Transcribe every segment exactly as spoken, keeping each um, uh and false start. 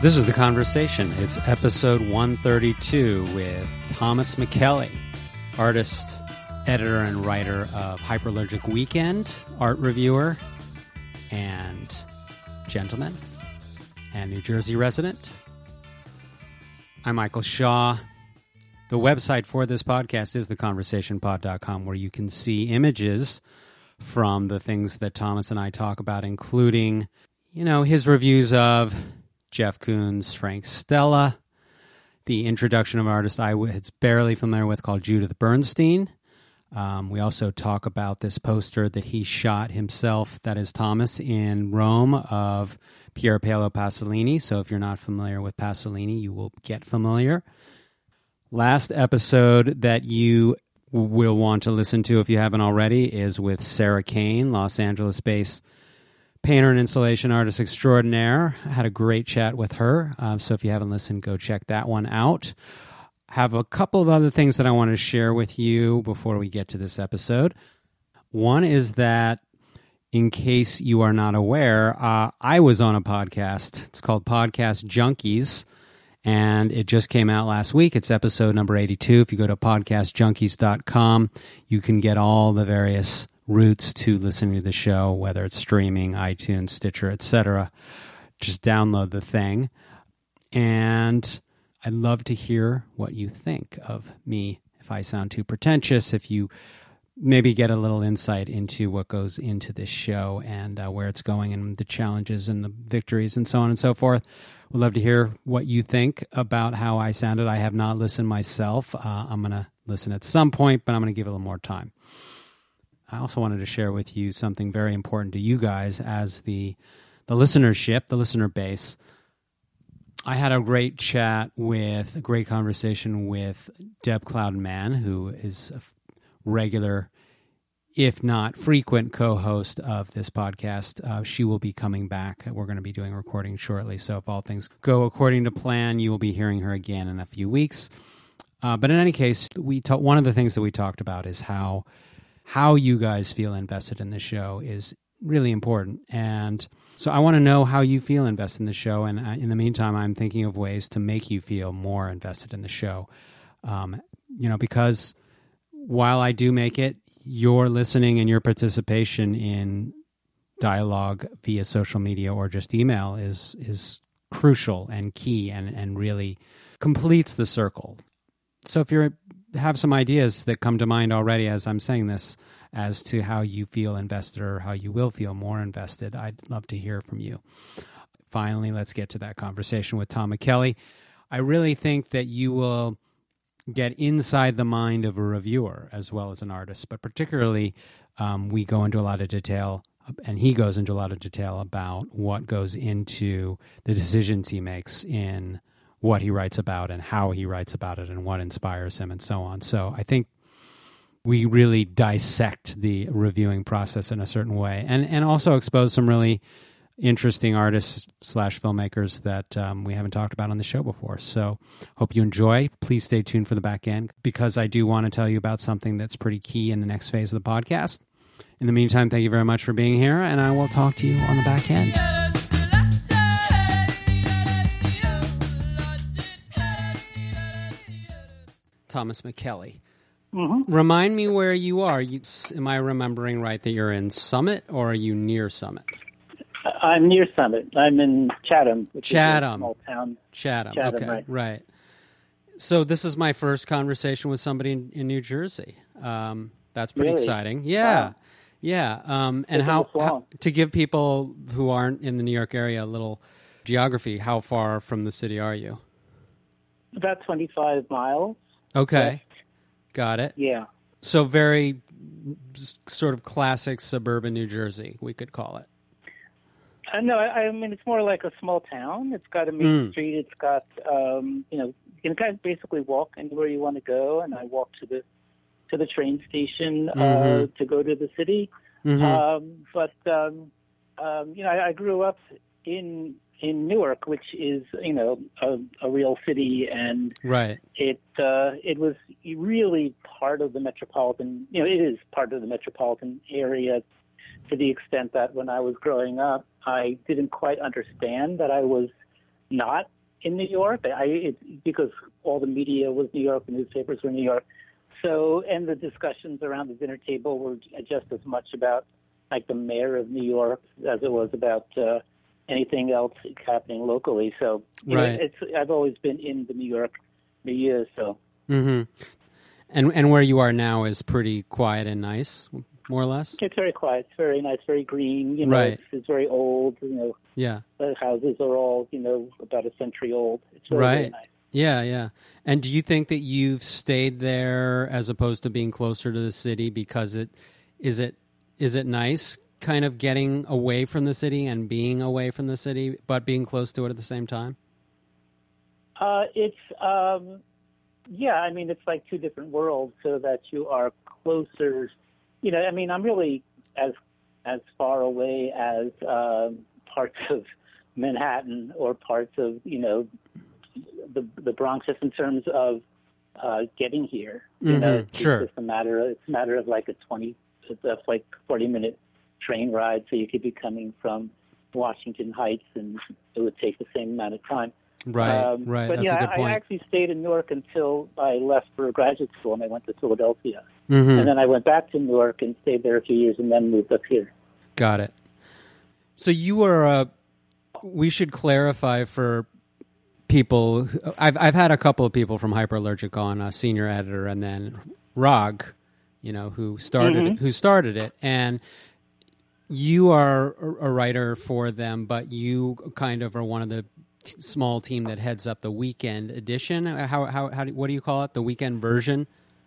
This is The Conversation. It's episode one thirty-two with Thomas Micheli, artist, editor, and writer of Hyperallergic Weekend, art reviewer, and gentleman, and New Jersey resident. I'm Michael Shaw. The website for this podcast is the conversation pod dot com, where you can see images from the things that Thomas and I talk about, including, you know, his reviews of Jeff Koons, Frank Stella, the introduction of an artist I was barely familiar with called Judith Bernstein. Um, we also talk about this poster that he shot himself, that is Thomas, in Rome, of Pier Paolo Pasolini. So if you're not familiar with Pasolini, you will get familiar. Last episode that you will want to listen to if you haven't already is with Sarah Kane, Los Angeles-based painter and installation artist extraordinaire. I had a great chat with her. Um, so if you haven't listened, go check that one out. I have a couple of other things that I want to share with you before we get to this episode. One is that, in case you are not aware, uh, I was on a podcast. It's called Podcast Junkies, and it just came out last week. It's episode number eighty-two. If you go to podcast junkies dot com, you can get all the various routes to listening to the show, whether it's streaming, iTunes, Stitcher, et cetera. Just download the thing. And I'd love to hear what you think of me. If I sound too pretentious, if you maybe get a little insight into what goes into this show and uh, where it's going and the challenges and the victories and so on and so forth. We'd love to hear what you think about how I sounded. I have not listened myself. Uh, I'm going to listen at some point, but I'm going to give it a little more time. I also wanted to share with you something very important to you guys as the the listenership, the listener base. I had a great chat with, a great conversation with Deb Cloudman, who is a regular, if not frequent, co-host of this podcast. Uh, she will be coming back. We're going to be doing a recording shortly, so if all things go according to plan, you will be hearing her again in a few weeks. Uh, but in any case, we ta- one of the things that we talked about is how how you guys feel invested in the show is really important. And so I want to know how you feel invested in the show. And in the meantime, I'm thinking of ways to make you feel more invested in the show. Um, you know, because while I do make it, your listening and your participation in dialogue via social media or just email is is crucial and key and, and really completes the circle. So if you're have some ideas that come to mind already as I'm saying this as to how you feel invested or how you will feel more invested, I'd love to hear from you. Finally, let's get to that conversation with Tom Micheli. I really think that you will get inside the mind of a reviewer as well as an artist, but particularly um, we go into a lot of detail, and he goes into a lot of detail about what goes into the decisions he makes in what he writes about and how he writes about it and what inspires him and so on. So I think we really dissect the reviewing process in a certain way and, and also expose some really interesting artists slash filmmakers that um, we haven't talked about on the show before. So hope you enjoy. Please stay tuned for the back end because I do want to tell you about something that's pretty key in the next phase of the podcast. In the meantime, thank you very much for being here, and I will talk to you on the back end. Thomas Micheli. Mm-hmm. Remind me where you are. You, am I remembering right that you're in Summit, or are you near Summit? I'm near Summit. I'm in Chatham, which Chatham. is a small town. Chatham. Chatham, okay, right. right. So this is my first conversation with somebody in, in New Jersey. Um, that's pretty really? exciting. Yeah, wow. yeah. Um, and how, how to give people who aren't in the New York area a little geography? How far from the city are you? About twenty-five miles. Okay. West. Got it. Yeah. So very sort of classic suburban New Jersey, we could call it. Uh, no, I, I mean, it's more like a small town. It's got a main mm. street. It's got, um, you know, you can kind of basically walk anywhere you want to go. And I walk to the to the train station uh, mm-hmm. to go to the city. Mm-hmm. Um, but, um, um, you know, I, I grew up in in Newark, which is, you know, a, a real city, and right. it uh, it was really part of the metropolitan, you know, it is part of the metropolitan area to the extent that when I was growing up, I didn't quite understand that I was not in New York. I it, because all the media was New York, the newspapers were New York. So, and the discussions around the dinner table were just as much about like the mayor of New York as it was about uh, anything else happening locally. So, you right. know, it's I've always been in the New York milieu. So, mm-hmm. and and where you are now is pretty quiet and nice, more or less. It's very quiet. It's very nice, very green. You know, right. it's, it's very old. You know, yeah. The houses are all you know about a century old. It's very, right. very nice. Yeah, yeah. And do you think that you've stayed there as opposed to being closer to the city because it is it is it nice kind of getting away from the city and being away from the city but being close to it at the same time? Uh, it's um, yeah, I mean it's like two different worlds so that you are closer, you know, I mean I'm really as as far away as uh, parts of Manhattan or parts of, you know, the the Bronx just in terms of uh, getting here. You mm-hmm. know, it's sure. just a matter of, it's a matter of like a twenty, it's a like forty minute train ride, so you could be coming from Washington Heights, and it would take the same amount of time. Right, um, right. But That's yeah, a good I, point. I actually stayed in Newark until I left for graduate school, and I went to Philadelphia, mm-hmm. and then I went back to Newark and stayed there a few years, and then moved up here. Got it. So you were. Uh, we should clarify for people. I've I've had a couple of people from Hyperallergic on, a senior editor, and then Rog, you know, who started mm-hmm. it, who started it, and you are a writer for them, but you kind of are one of the t- small team that heads up the weekend edition. How how how do, what do you call it? The weekend version?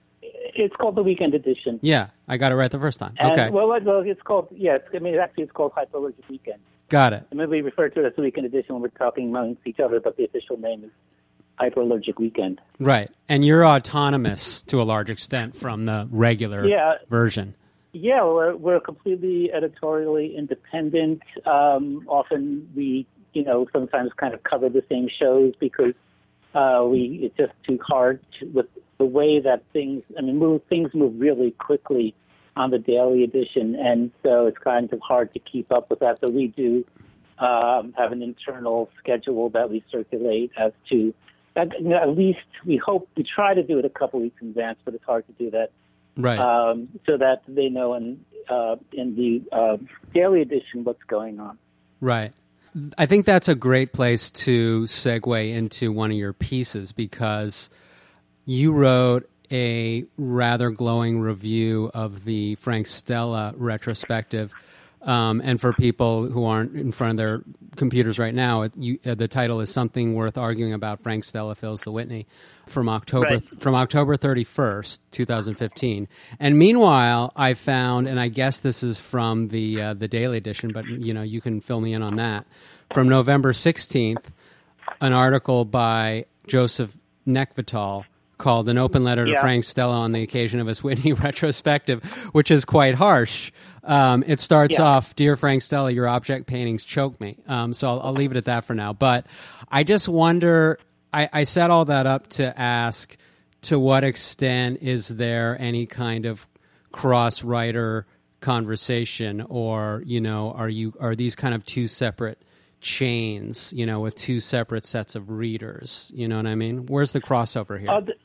It's called the Weekend Edition. Yeah, I got it right the first time. And, okay. Well, well, it's called yeah. I mean, actually, it's called Hyperallergic Weekend. Got it. I mean, we refer to it as the Weekend Edition when we're talking amongst each other, but the official name is Hyperallergic Weekend. Right. And you're autonomous to a large extent from the regular yeah. version. Yeah, we're, we're completely editorially independent. Um, often we, you know, sometimes kind of cover the same shows because uh, we it's just too hard to, with the way that things, I mean, move, things move really quickly on the daily edition, and so it's kind of hard to keep up with that. So we do um, have an internal schedule that we circulate as to, at, you know, at least we hope, we try to do it a couple weeks in advance, but it's hard to do that. Right. Um, so that they know in, uh, in the uh, daily edition what's going on. Right. I think that's a great place to segue into one of your pieces because you wrote a rather glowing review of the Frank Stella retrospective. Um, and for people who aren't in front of their computers right now, it, you, uh, the title is Something Worth Arguing About, Frank Stella Fills the Whitney, from October right. from October thirty-first, twenty fifteen. And meanwhile, I found, and I guess this is from the uh, the daily edition, but you know you can fill me in on that, from November sixteenth, an article by Joseph Nekvital called An Open Letter to yeah. Frank Stella on the Occasion of His Whitney Retrospective, which is quite harsh. Um, it starts yeah. off, Dear Frank Stella, your object paintings choke me. Um, so I'll, I'll leave it at that for now. But I just wonder, I, I set all that up to ask, to what extent is there any kind of cross-writer conversation, or, you know, are you are these kind of two separate chains, you know, with two separate sets of readers? You know what I mean? Where's the crossover here? Uh, th-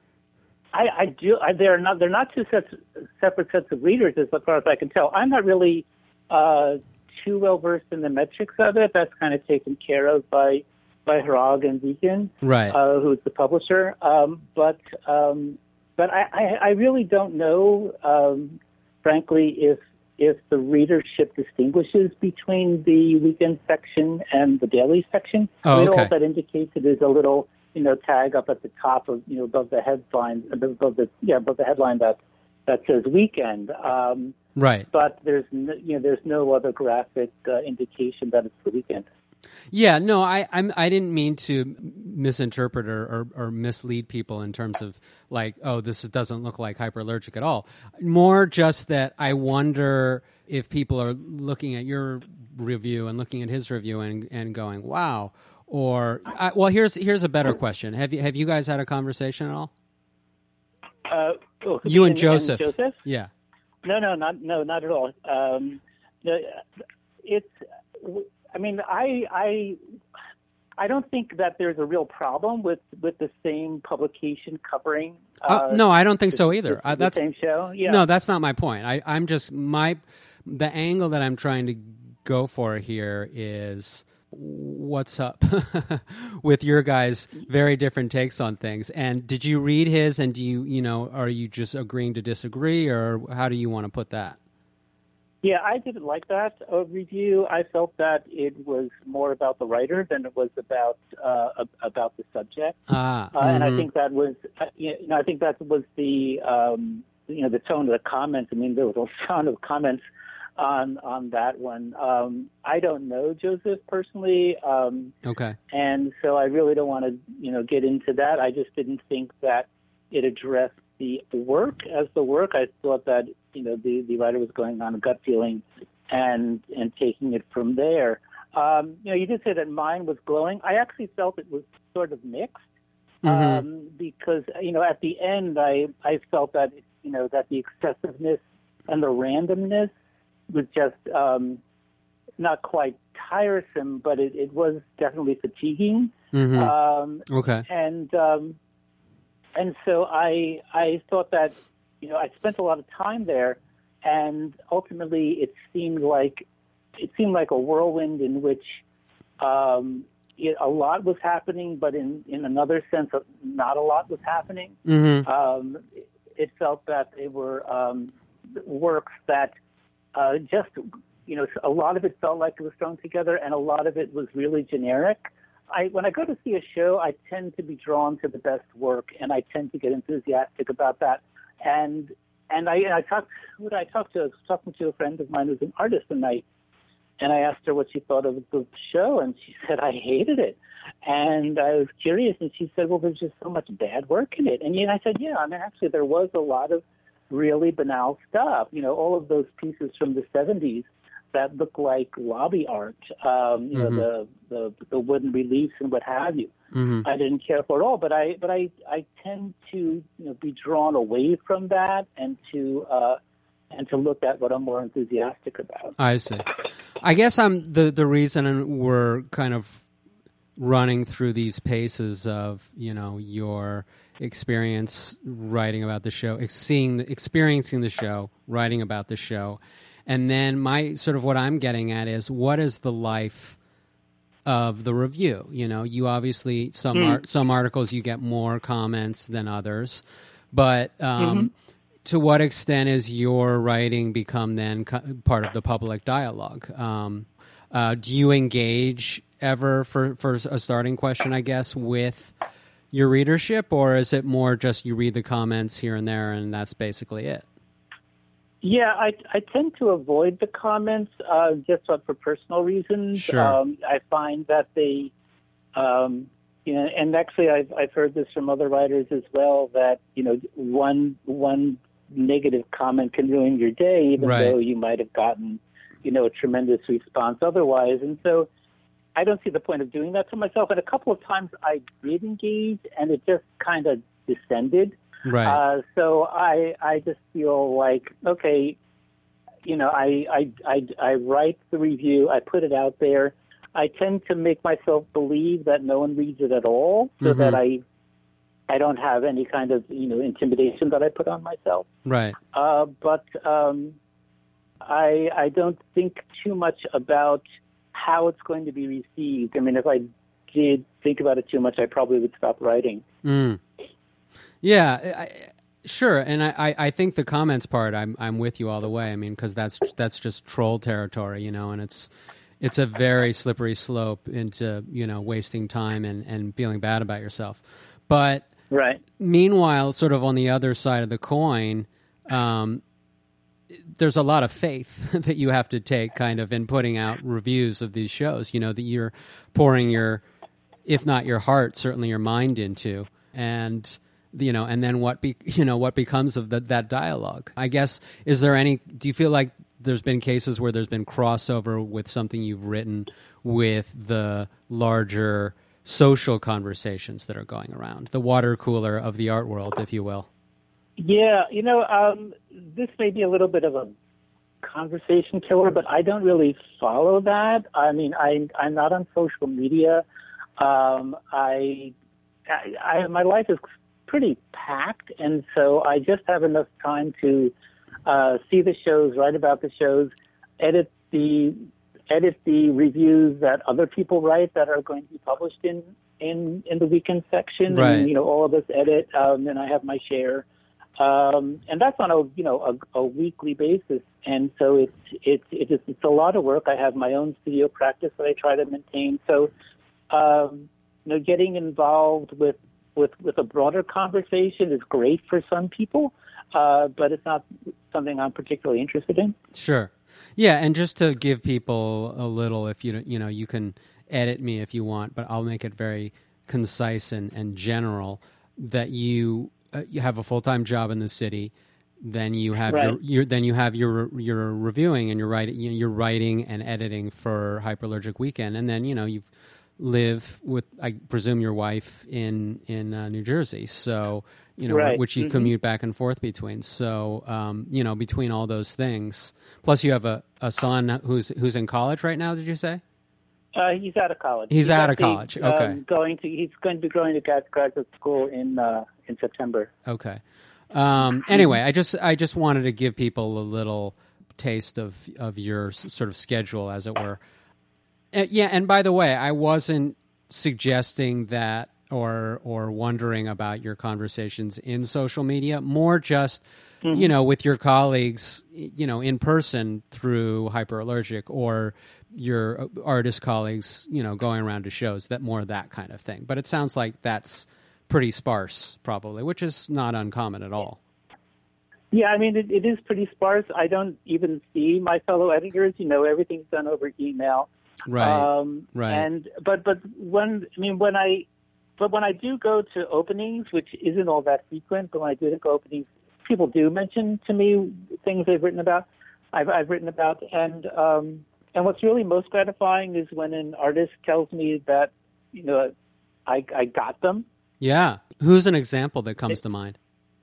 I, I do. I, they're not. They're not two sets, separate sets of readers, as far as I can tell. I'm not really uh, too well versed in the metrics of it. That's kind of taken care of by by Hrog and Deacon, right? Uh, who's the publisher. Um, but um, but I, I, I really don't know, um, frankly, if if the readership distinguishes between the weekend section and the daily section. Oh, I mean, okay. All that indicates it is a little, you know, tag up at the top of, you know, above the headline, above the yeah, above the headline that that says weekend. Um, right. But there's no, you know there's no other graphic uh, indication that it's the weekend. Yeah, no, I I'm, I didn't mean to misinterpret or, or, or mislead people in terms of like, oh, this doesn't look like Hyperallergic at all. More just that I wonder if people are looking at your review and looking at his review and, and going, wow. Or uh, well, here's here's a better question. Have you have you guys had a conversation at all? Uh, oh, you and, and Joseph. and Joseph? Yeah. No, no, not no, not at all. Um, no, it's. I mean, I, I, I don't think that there's a real problem with, with the same publication covering. Uh, uh, no, I don't think so either. The, uh, that's the same show. Yeah. No, that's not my point. I, I'm just my the angle that I'm trying to go for here is what's up with your guys' very different takes on things. And did you read his? And do you you know are you just agreeing to disagree, or how do you want to put that? Yeah, I didn't like that uh, review. I felt that it was more about the writer than it was about uh, about the subject. Ah, mm-hmm. uh, and I think that was, uh, you know, I think that was the um, you know the tone of the comments. I mean, there was a ton of comments on on that one. Um, I don't know Joseph personally, um, okay, and so I really don't want to you know get into that. I just didn't think that it addressed the work as the work. I thought that, you know, the, the writer was going on a gut feeling and and taking it from there. Um, you know, you did say that mine was glowing. I actually felt it was sort of mixed um, mm-hmm. because, you know, at the end I, I felt that, you know, that the excessiveness and the randomness was just um, not quite tiresome, but it, it was definitely fatiguing. Mm-hmm. Um, okay. And, um, And so I I thought that, you know, I spent a lot of time there, and ultimately it seemed like it seemed like a whirlwind in which um, it, a lot was happening, but in, in another sense, not a lot was happening. Mm-hmm. Um, it, it felt that they were um, works that uh, just, you know, a lot of it felt like it was thrown together, and a lot of it was really generic. I, when I go to see a show, I tend to be drawn to the best work, and I tend to get enthusiastic about that. And and I, and I talked, who did I talk to? I was talking to a friend of mine who's an artist tonight, and I asked her what she thought of the show, and she said, I hated it. And I was curious, and she said, well, there's just so much bad work in it. And, and I said, yeah, I mean, actually, there was a lot of really banal stuff. You know, all of those pieces from the seventies that look like lobby art, um, you mm-hmm. know, the, the the wooden reliefs and what have you. Mm-hmm. I didn't care for it all, but I but I, I tend to you know be drawn away from that and to uh, and to look at what I'm more enthusiastic about. I see. I guess I'm the the reason we're kind of running through these paces of you know your experience writing about the show, seeing experiencing the show, writing about the show. And then my sort of what I'm getting at is what is the life of the review? You know, you obviously some mm. art, some articles you get more comments than others, but um, mm-hmm. to what extent is your writing become then co- part of the public dialogue? Um, uh, do you engage ever for for a starting question, I guess, with your readership, or is it more just you read the comments here and there and that's basically it? Yeah, I, I tend to avoid the comments uh, just for personal reasons. Sure. Um, I find that they, um, you know, and actually I've I've heard this from other writers as well, that you know one one negative comment can ruin your day, even right. though you might have gotten you know a tremendous response otherwise. And so I don't see the point of doing that to myself. And a couple of times I did engage, and it just kind of descended. Right. Uh, so I I just feel like, okay, you know, I, I, I, I write the review, I put it out there. I tend to make myself believe that no one reads it at all, so mm-hmm. that I I don't have any kind of, you know, intimidation that I put on myself. Right. Uh, but um, I I don't think too much about how it's going to be received. I mean, if I did think about it too much, I probably would stop writing. Mm. Yeah, I, sure, and I, I think the comments part, I'm I'm with you all the way. I mean, because that's that's just troll territory, you know, and it's it's a very slippery slope into you know wasting time and, and feeling bad about yourself. But right. meanwhile, sort of on the other side of the coin, um, there's a lot of faith that you have to take, kind of, in putting out reviews of these shows. You know, that you're pouring your, if not your heart, certainly your mind into, and. You know, and then what be you know what becomes of the, that dialogue? I guess, is there any? Do you feel like there's been cases where there's been crossover with something you've written with the larger social conversations that are going around, the water cooler of the art world, if you will? Yeah, you know, um, this may be a little bit of a conversation killer, but I don't really follow that. I mean, I, I'm not on social media. Um, I, I, I, my life is pretty packed, and so I just have enough time to uh, see the shows, write about the shows, edit the edit the reviews that other people write that are going to be published in in, in the weekend section. Right. And, you know, all of us edit, um, and I have my share. Um, and that's on a, you know, a, a weekly basis. And so it's, it's, it's, it's a lot of work. I have my own studio practice that I try to maintain. So, um, you know, getting involved with, with, with a broader conversation is great for some people, uh, but it's not something I'm particularly interested in. Sure. Yeah. And just to give people a little, if you, you know, you can edit me if you want, but I'll make it very concise and, and general, that you, uh, you have a full-time job in the city, then you have right. your, your then you have your your reviewing and you're writing you're writing and editing for Hyperallergic Weekend, and then you know you live with, I presume, your wife in in uh, New Jersey, so you know right. which you mm-hmm. commute back and forth between. So um, you know between all those things, plus you have a, a son who's who's in college right now. Did you say? Uh, he's out of college. He's, he's out of the, college. Okay. Um, going to he's going to be going to graduate school in uh, in September. Okay. Um, anyway, I just I just wanted to give people a little taste of of your sort of schedule, as it were. Uh, yeah, and by the way, I wasn't suggesting that or or wondering about your conversations in social media. More just, mm-hmm. you know, with your colleagues, you know, in person through Hyperallergic, or your artist colleagues, you know, going around to shows. That more that kind of thing. But it sounds like that's pretty sparse, probably, which is not uncommon at all. Yeah, I mean, it, it is pretty sparse. I don't even see my fellow editors. You know, everything's done over email. Right. Um, right. And but but when I mean when I but when I do go to openings, which isn't all that frequent, but when I do go openings, people do mention to me things they've written about. I've I've written about, and um, and what's really most gratifying is when an artist tells me that, you know, I I got them. Yeah. Who's an example that comes to mind?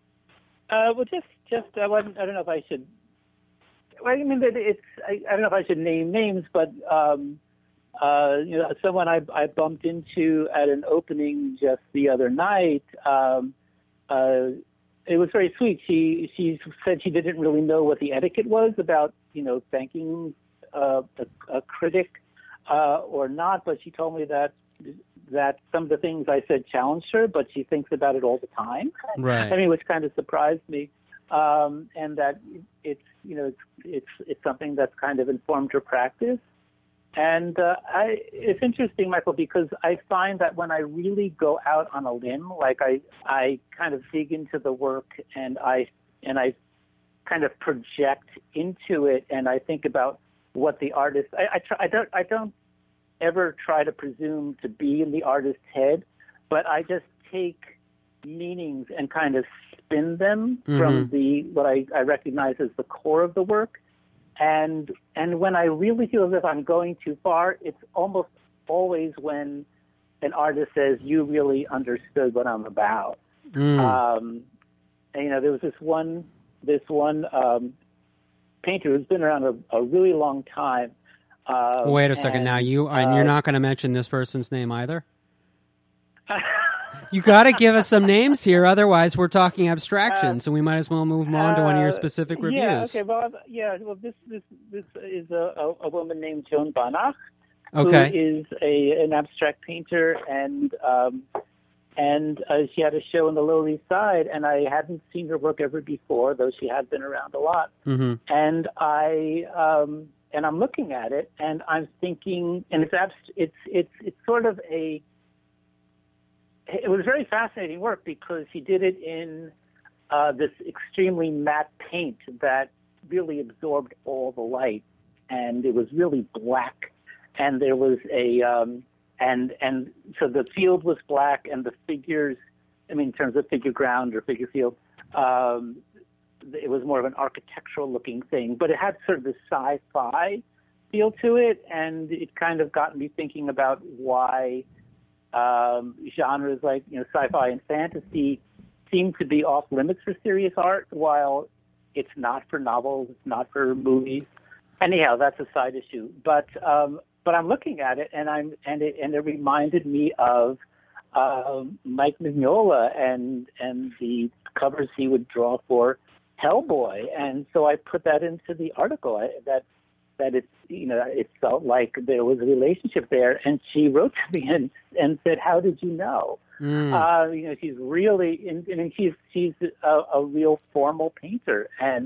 Uh, well, just, just I, wasn't, I don't know if I should. Well, I mean, it's. I, I don't know if I should name names, but um, uh, you know, someone I, I bumped into at an opening just the other night. Um, uh, it was very sweet. She she said she didn't really know what the etiquette was about, you know, thanking uh, a, a critic uh, or not, but she told me that. that some of the things I said challenged her, but she thinks about it all the time. Right. I mean, which kind of surprised me. Um, and that it's, you know, it's, it's, it's something that's kind of informed her practice. And uh, I, it's interesting, Michael, because I find that when I really go out on a limb, like I, I kind of dig into the work and I, and I kind of project into it, and I think about what the artist, I, I, try, I don't, I don't, ever try to presume to be in the artist's head, but I just take meanings and kind of spin them mm-hmm. from the what I, I recognize as the core of the work. And and when I really feel as if I'm going too far, it's almost always when an artist says, "You really understood what I'm about." Mm. Um, and, you know, there was this one this one um, painter who's been around a, a really long time. Uh, Wait a second. and, now you uh, and you're not going to mention this person's name either. You got to give us some names here, otherwise we're talking abstractions, uh, and we might as well move on to one of your specific uh, reviews. Yeah. Okay. Well, yeah. Well, this this this is a, a woman named Joan Banach, okay. who is a an abstract painter, and um, and uh, she had a show in the Lower East Side, and I hadn't seen her work ever before, though she had been around a lot. Mm-hmm. And I. Um, And I'm looking at it, and I'm thinking, and it's abst- it's it's it's sort of a. It was very fascinating work because he did it in uh, this extremely matte paint that really absorbed all the light, and it was really black, and there was a um, and and so the field was black, and the figures, I mean, in terms of figure ground or figure field. Um, It was more of an architectural-looking thing, but it had sort of this sci-fi feel to it, and it kind of got me thinking about why um, genres like, you know, sci-fi and fantasy seem to be off limits for serious art, while it's not for novels, it's not for movies. Anyhow, that's a side issue. But um, but I'm looking at it, and I'm and it and it reminded me of uh, Mike Mignola and and the covers he would draw for Hellboy, and so I put that into the article. I, that that it's you know it felt like there was a relationship there, and she wrote to me and and said, "How did you know?" Mm. Uh, you know, she's really, and, and she's she's a, a real formal painter, and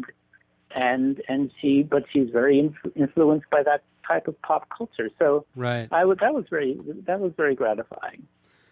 and and she, but she's very inf- influenced by that type of pop culture. So right, I would that was very that was very gratifying.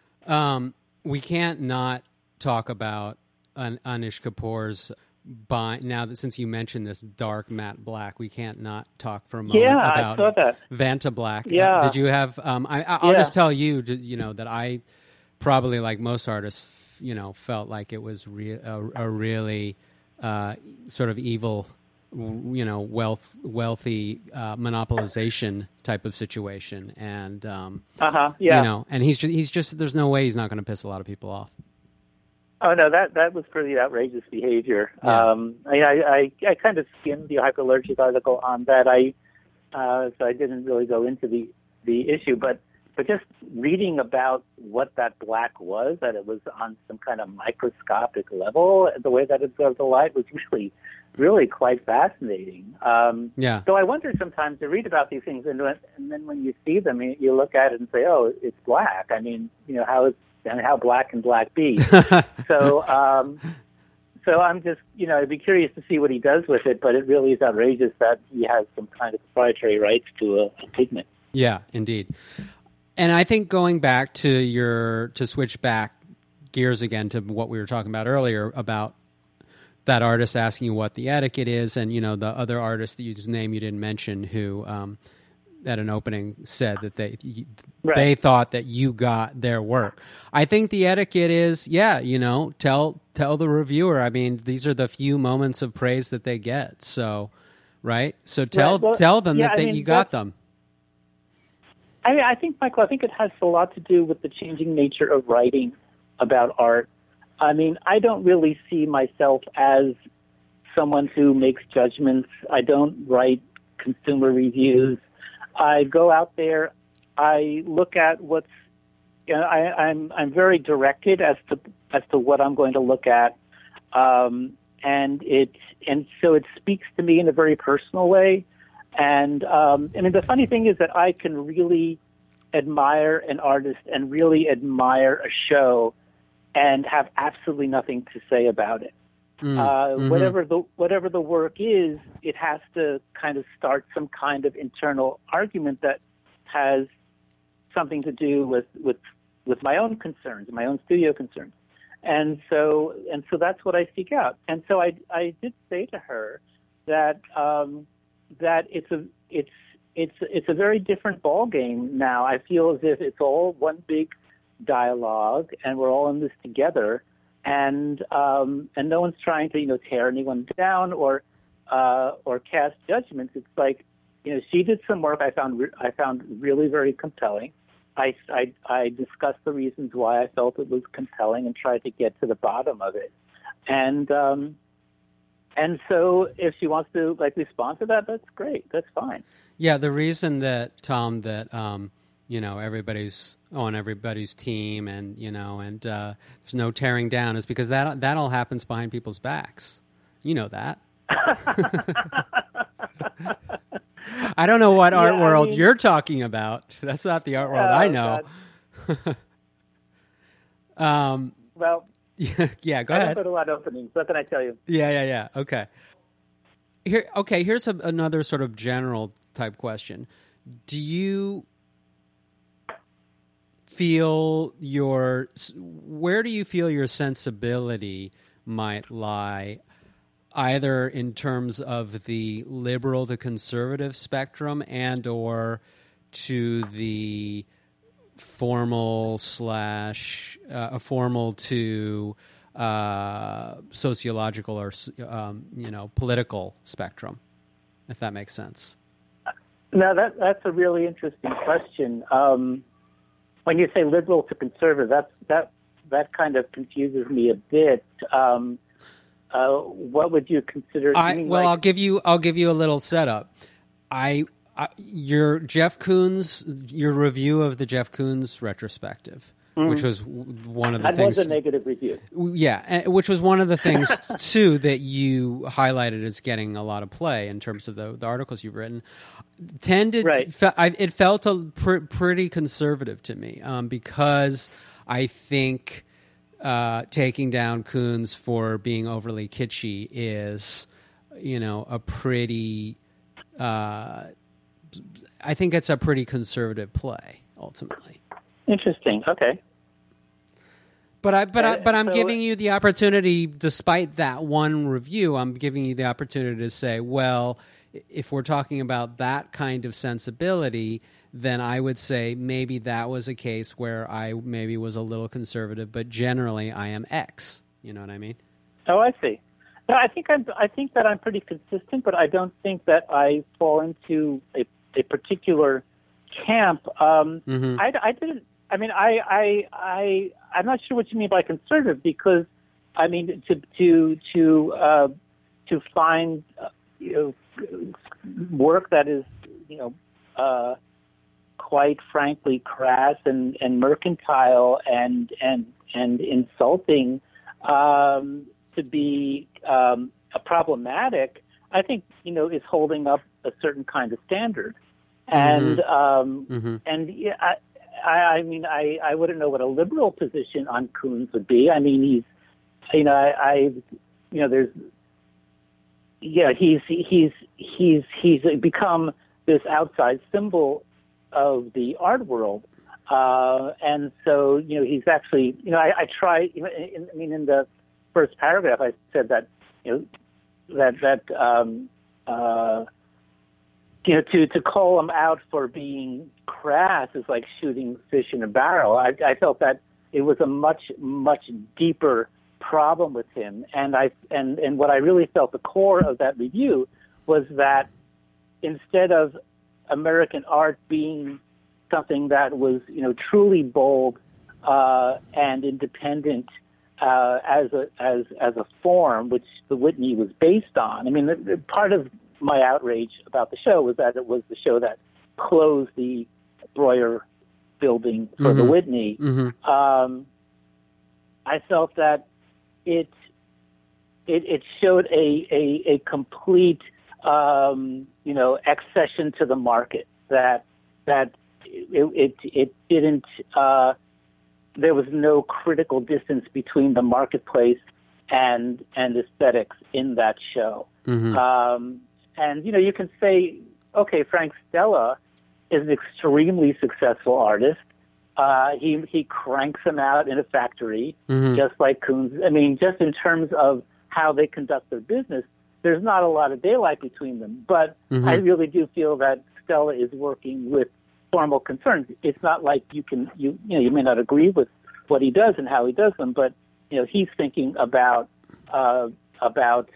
Um, we can't not talk about An- Anish Kapoor's. By, now that since you mentioned this dark matte black, we can't not talk for a moment yeah, about I saw that. Vanta Black. Yeah. Uh, did you have? Um, I, I'll yeah. just tell you, you know, that I probably, like most artists, you know, felt like it was re- a, a really uh, sort of evil, you know, wealth, wealthy uh, monopolization type of situation, and um, uh huh, yeah, you know, and he's just, he's just there's no way he's not going to piss a lot of people off. Oh no, that that was pretty outrageous behavior. Yeah. Um, I, I I kind of skimmed the Hyperallergic article on that. I uh, so I didn't really go into the, the issue, but but just reading about what that black was, that it was on some kind of microscopic level, the way that it absorbed the light was really really quite fascinating. Um, yeah. So I wonder sometimes to read about these things, and, when, and then when you see them, you, you look at it and say, oh, it's black. I mean, you know, how is and how black can black be? so, um, so I'm just, you know, I'd be curious to see what he does with it, but it really is outrageous that he has some kind of proprietary rights to a, a pigment. Yeah, indeed. And I think going back to your, to switch back gears again to what we were talking about earlier about that artist asking you what the etiquette is, and, you know, the other artist that you just named you didn't mention who, um, at an opening said that they right. they thought that you got their work. I think the etiquette is, yeah, you know, tell tell the reviewer. I mean, these are the few moments of praise that they get. So, right? So tell right. Well, tell them yeah, that they, I mean, you got them. I mean, I think, Michael, I think it has a lot to do with the changing nature of writing about art. I mean, I don't really see myself as someone who makes judgments. I don't write consumer reviews. I go out there, I look at what's, you know, I, I'm I'm very directed as to as to what I'm going to look at, um, and it and so it speaks to me in a very personal way. And um, I mean, the funny thing is that I can really admire an artist and really admire a show, and have absolutely nothing to say about it. Mm, uh, mm-hmm. Whatever the whatever the work is, it has to kind of start some kind of internal argument that has something to do with, with, with my own concerns, my own studio concerns, and so and so that's what I seek out. And so I I did say to her that um, that it's a it's it's it's a very different ball game now. I feel as if it's all one big dialogue, and we're all in this together. And um, and no one's trying to, you know, tear anyone down or uh, or cast judgments. It's like, you know, she did some work I found re- I found really very compelling. I, I, I discussed the reasons why I felt it was compelling and tried to get to the bottom of it. And um, and so if she wants to like respond to that, that's great. That's fine. Yeah, the reason that Tom that. Um you know, everybody's on everybody's team, and you know, and uh, there's no tearing down, is because that that all happens behind people's backs. You know that. I don't know what yeah, art world I mean, you're talking about. That's not the art world uh, I know. um, well, yeah, yeah, go I ahead. I don't put a lot of openings. What can I tell you? Yeah, yeah, yeah. Okay. Here, okay. Here's a, another sort of general type question. Do you feel your where do you feel your sensibility might lie, either in terms of the liberal to conservative spectrum and or to the formal slash uh, formal to uh, sociological or um, you know political spectrum, if that makes sense? No, that that's a really interesting question. Um, When you say liberal to conservative, that that that kind of confuses me a bit. Um, uh, what would you consider? I, well, like- I'll give you I'll give you a little setup. I uh, your Jeff Koons, your review of the Jeff Koons retrospective, mm. which was one of the that things. That was a negative review. Yeah, which was one of the things, too, that you highlighted as getting a lot of play in terms of the, the articles you've written. Tended, right. fe- I, it felt a pr- pretty conservative to me um, because I think uh, taking down Koons for being overly kitschy is, you know, a pretty... Uh, I think it's a pretty conservative play, ultimately. Interesting. Okay. But I, but I, Uh, but I'm so- giving you the opportunity, despite that one review, I'm giving you the opportunity to say, well, if we're talking about that kind of sensibility, then I would say maybe that was a case where I maybe was a little conservative, but generally I am X. You know what I mean? Oh, I see. No, I think I'm, I think that I'm pretty consistent, but I don't think that I fall into a, a particular camp. Um, Mm-hmm. I, I didn't. I mean, I, I, I, I'm not sure what you mean by conservative because, I mean, to to to uh, to find uh, you know, work that is, you know, uh, quite frankly crass and, and mercantile and and and insulting. Um, to be um, a problematic, I think, you know, is holding up a certain kind of standard. And, Mm-hmm. um, Mm-hmm. and yeah, I, I, I mean, I, I wouldn't know what a liberal position on Koons would be. I mean, he's, you know, I, I you know, there's, yeah, he's, he's, he's, he's become this outside symbol of the art world. Uh, and so, you know, he's actually, you know, I, I try, you know, in, I mean, in the first paragraph, I said that, you know, that, that, um, uh, you know, to, to call him out for being crass is like shooting fish in a barrel. I, I felt that it was a much, much deeper problem with him. And I, and, and what I really felt the core of that review was that instead of American art being something that was, you know, truly bold, uh, and independent, Uh, as a as as a form, which the Whitney was based on. I mean, the, the part of my outrage about the show was that it was the show that closed the Breuer building for Mm-hmm. the Whitney. Mm-hmm. Um, I felt that it it, it showed a a, a complete um, you know accession to the market that that it it, it didn't. Uh, there was no critical distance between the marketplace and and aesthetics in that show. Mm-hmm. Um, and, you know, you can say, okay, Frank Stella is an extremely successful artist. Uh, he he cranks them out in a factory, Mm-hmm. just like Koons. I mean, just in terms of how they conduct their business, there's not a lot of daylight between them. But Mm-hmm. I really do feel that Stella is working with formal concerns. It's not like you can, you you know, you may not agree with what he does and how he does them, but you know, he's thinking about uh, about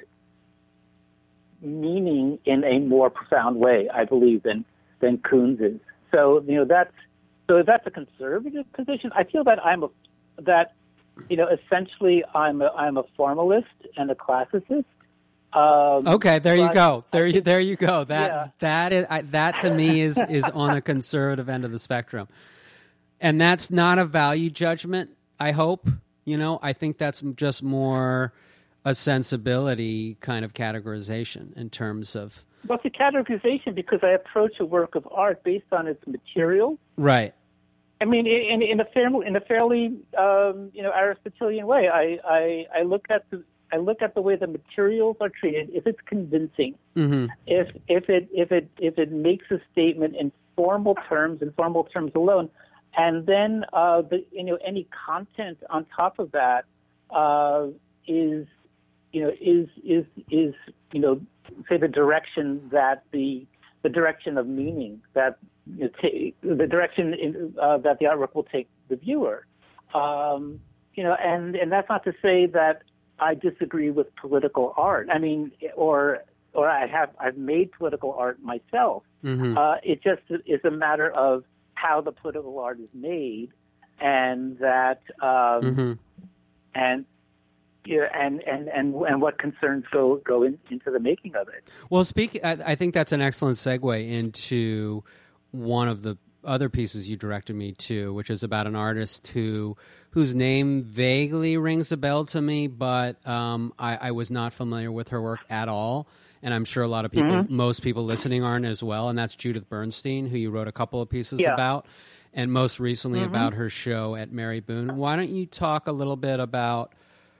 meaning in a more profound way, I believe, than than Koons is. So you know, that's so that's a conservative position. I feel that I'm a that you know, essentially, I'm a I'm a formalist and a classicist. Um, Okay, there you go. There you think, there you go. That yeah. that is I, that to me is is on the conservative end of the spectrum, and that's not a value judgment. I hope you know. I think that's just more a sensibility kind of categorization in terms of. Well, it's a categorization because I approach a work of art based on its material. Right. I mean, in in a fairly in a fairly um, you know Aristotelian way. I, I I look at the. I look at the way the materials are treated. If it's convincing, Mm-hmm. if if it if it if it makes a statement in formal terms, in formal terms alone, and then uh, the you know any content on top of that uh, is you know is is is you know say the direction that the the direction of meaning that you know, t- the direction in, uh, that the artwork will take the viewer. Um, you know, and and that's not to say that I disagree with political art. I mean, or or I have I've made political art myself. Mm-hmm. Uh, it just is a matter of how the political art is made, and that um, Mm-hmm. and yeah, and, and, and, and what concerns go go in, into the making of it. Well, speak. I, I think that's an excellent segue into one of the other pieces you directed me to, which is about an artist who whose name vaguely rings a bell to me, but um, I, I was not familiar with her work at all. And I'm sure a lot of people, mm-hmm. most people listening aren't as well. And that's Judith Bernstein, who you wrote a couple of pieces yeah. about, and most recently mm-hmm. about her show at Mary Boone. Why don't you talk a little bit about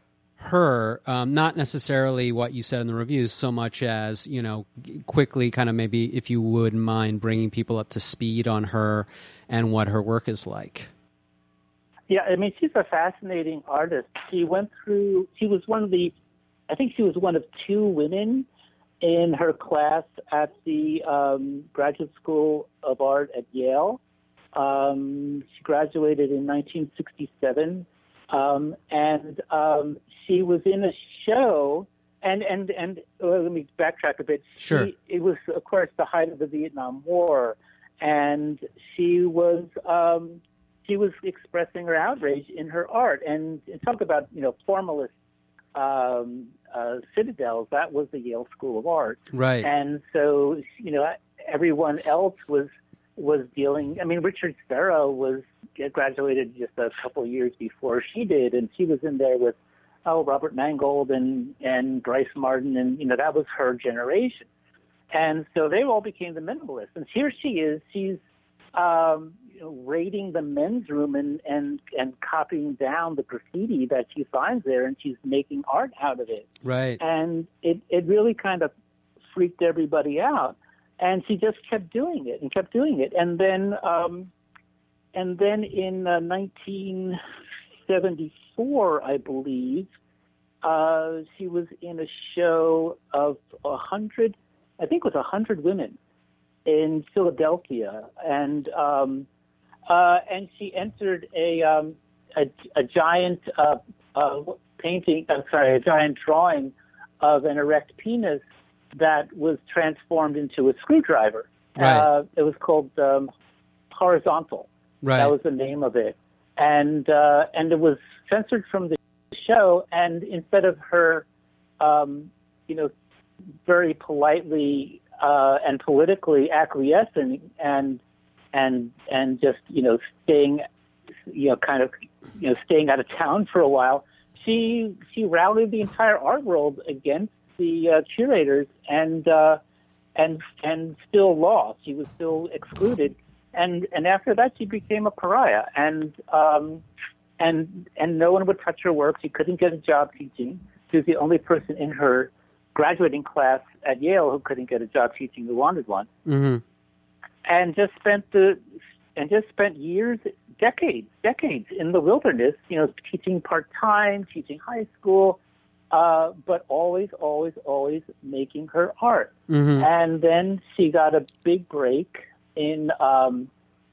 her, um, not necessarily what you said in the reviews, so much as, you know, quickly kind of maybe, if you wouldn't mind, bringing people up to speed on her and what her work is like. Yeah, I mean, she's a fascinating artist. She went through, she was one of the, I think she was one of two women in her class at the um, Graduate School of Art at Yale. Um, she graduated in nineteen sixty-seven, um, and um, she was in a show, and, and, and well, let me backtrack a bit. Sure. She, it was, of course, the height of the Vietnam War, and she was um, she was expressing her outrage in her art. And, and talk about, you know, formalist um, uh, citadels. That was the Yale School of Art. Right. And so, you know, everyone else was was dealing. I mean, Richard Sparrow was graduated just a couple of years before she did, and she was in there with oh Robert Mangold and and Bryce Martin, and you know that was her generation. And so they all became the minimalists. And here she is. She's um, you know, raiding the men's room and, and, and copying down the graffiti that she finds there, and she's making art out of it. Right. And it, it really kind of freaked everybody out. And she just kept doing it and kept doing it. And then um, and then in uh, nineteen seventy-four, I believe, uh, she was in a show of a hundred, I think it was a hundred women in Philadelphia, and um, uh, and she entered a um, a, a giant uh, uh, painting. I'm sorry, a giant drawing of an erect penis that was transformed into a screwdriver. Right. Uh, it was called um, Horizontal. Right. That was the name of it, and uh, and it was censored from the show. And instead of her, um, you know, very politely uh, and politically acquiescing and and and just you know staying, you know, kind of you know staying out of town for a while, she she rallied the entire art world against the uh, curators and uh, and and still lost. She was still excluded, and and after that she became a pariah, and um, and and no one would touch her work. She couldn't get a job teaching. She was the only person in her graduating class at Yale who couldn't get a job teaching who wanted one, mm-hmm. and just spent the and just spent years, decades, decades in the wilderness. You know, teaching part time, teaching high school. Uh, but always, always, always making her art. Mm-hmm. And then she got a big break in, um,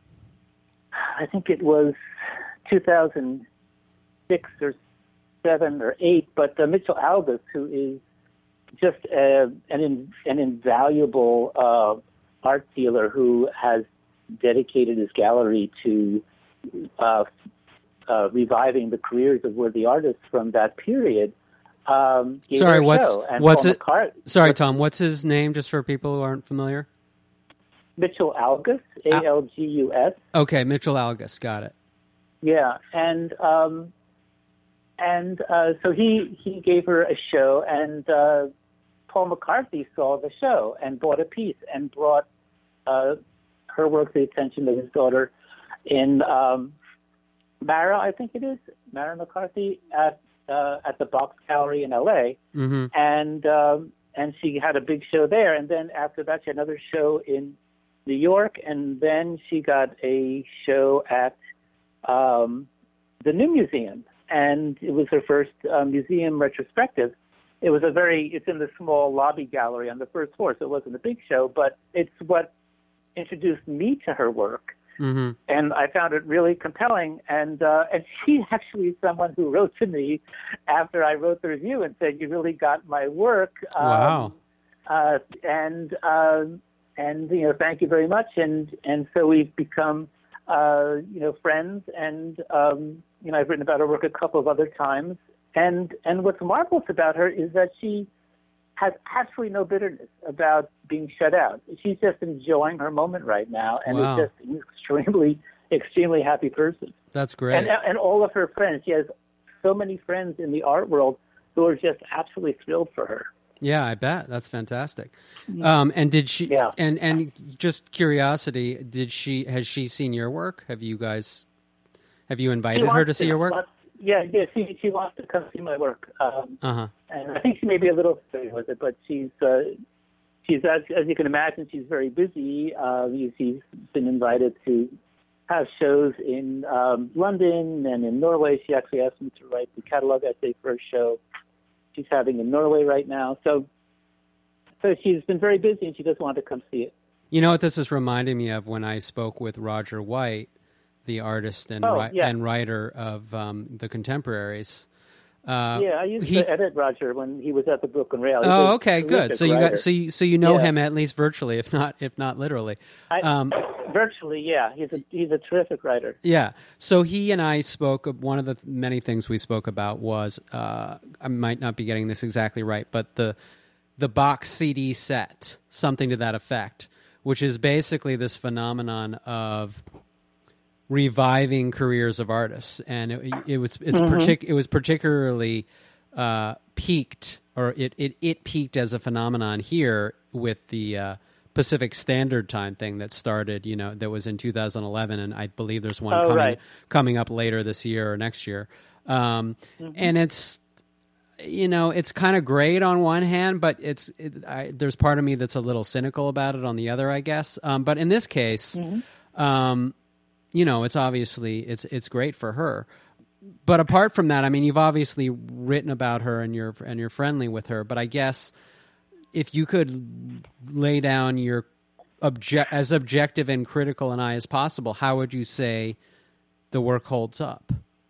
I think it was two thousand six or seven or eight, but uh, Mitchell Albus, who is just a, an, in, an invaluable uh, art dealer who has dedicated his gallery to uh, uh, reviving the careers of worthy artists from that period. Um, sorry, what's what's Paul it? McCart- sorry, Tom. What's his name, just for people who aren't familiar? Mitchell Algus, A L G U S. Okay, Mitchell Algus. Got it. Yeah, and um, and uh, so he he gave her a show, and uh, Paul McCarthy saw the show and bought a piece and brought uh, her work to the attention of his daughter in um, Mara, I think it is Mara McCarthy at. Uh, at the Box Gallery in L A, mm-hmm. and um, and she had a big show there. And then after that, she had another show in New York, and then she got a show at um, the New Museum, and it was her first uh, museum retrospective. It was a very, it's in the small lobby gallery on the first floor, so it wasn't a big show, but it's what introduced me to her work. Mm-hmm. And I found it really compelling. And uh, and she's actually someone who wrote to me after I wrote the review and said, "You really got my work." Um, wow. Uh, and uh, and you know, thank you very much. And and so we've become uh, you know friends. And um, you know, I've written about her work a couple of other times. and and what's marvelous about her is that she has absolutely no bitterness about being shut out. She's just enjoying her moment right now, and Wow. is just an extremely, extremely happy person. That's great. And and all of her friends, she has so many friends in the art world who are just absolutely thrilled for her. Yeah, I bet. That's fantastic. Um, and did she? Yeah. And and just curiosity, did she? Has she seen your work? Have you guys? Have you She invited her wants to see your work? wants- Yeah, yeah. She she wants to come see my work, um, Uh huh. and I think she may be a little familiar with it. But she's uh, she's as, as you can imagine, she's very busy. Uh, she's been invited to have shows in um, London and in Norway. She actually asked me to write the catalog essay for a show she's having in Norway right now. So, so she's been very busy, and she just wanted to come see it. You know what this is reminding me of when I spoke with Roger White, the artist and Oh, ri- yeah. and writer of um, the Contemporaries. Uh, yeah, I used he- to edit Roger when he was at the Brooklyn Rail. He Oh, was a okay, good. terrific So you writer. got so you, so you know Yeah. him at least virtually, if not if not literally. I, Um, virtually, yeah. He's a he's a terrific writer. Yeah. So he and I spoke. One of the many things we spoke about was uh, I might not be getting this exactly right, but the the box C D set, something to that effect, which is basically this phenomenon of reviving careers of artists, and it, it was it's Mm-hmm. partic- it was particularly uh, peaked, or it, it it peaked as a phenomenon here with the uh, Pacific Standard Time thing that started, you know, that was in two thousand eleven, and I believe there's one Oh, coming right. coming up later this year or next year. Um, Mm-hmm. And it's, you know, it's kind of great on one hand, but it's it, I, there's part of me that's a little cynical about it on the other, I guess. Um, but in this case, Mm-hmm. um, you know, it's obviously it's it's great for her. But apart from that, I mean, you've obviously written about her and you're and you're friendly with her. But I guess if you could lay down your object as objective and critical an eye as possible, how would you say the work holds up?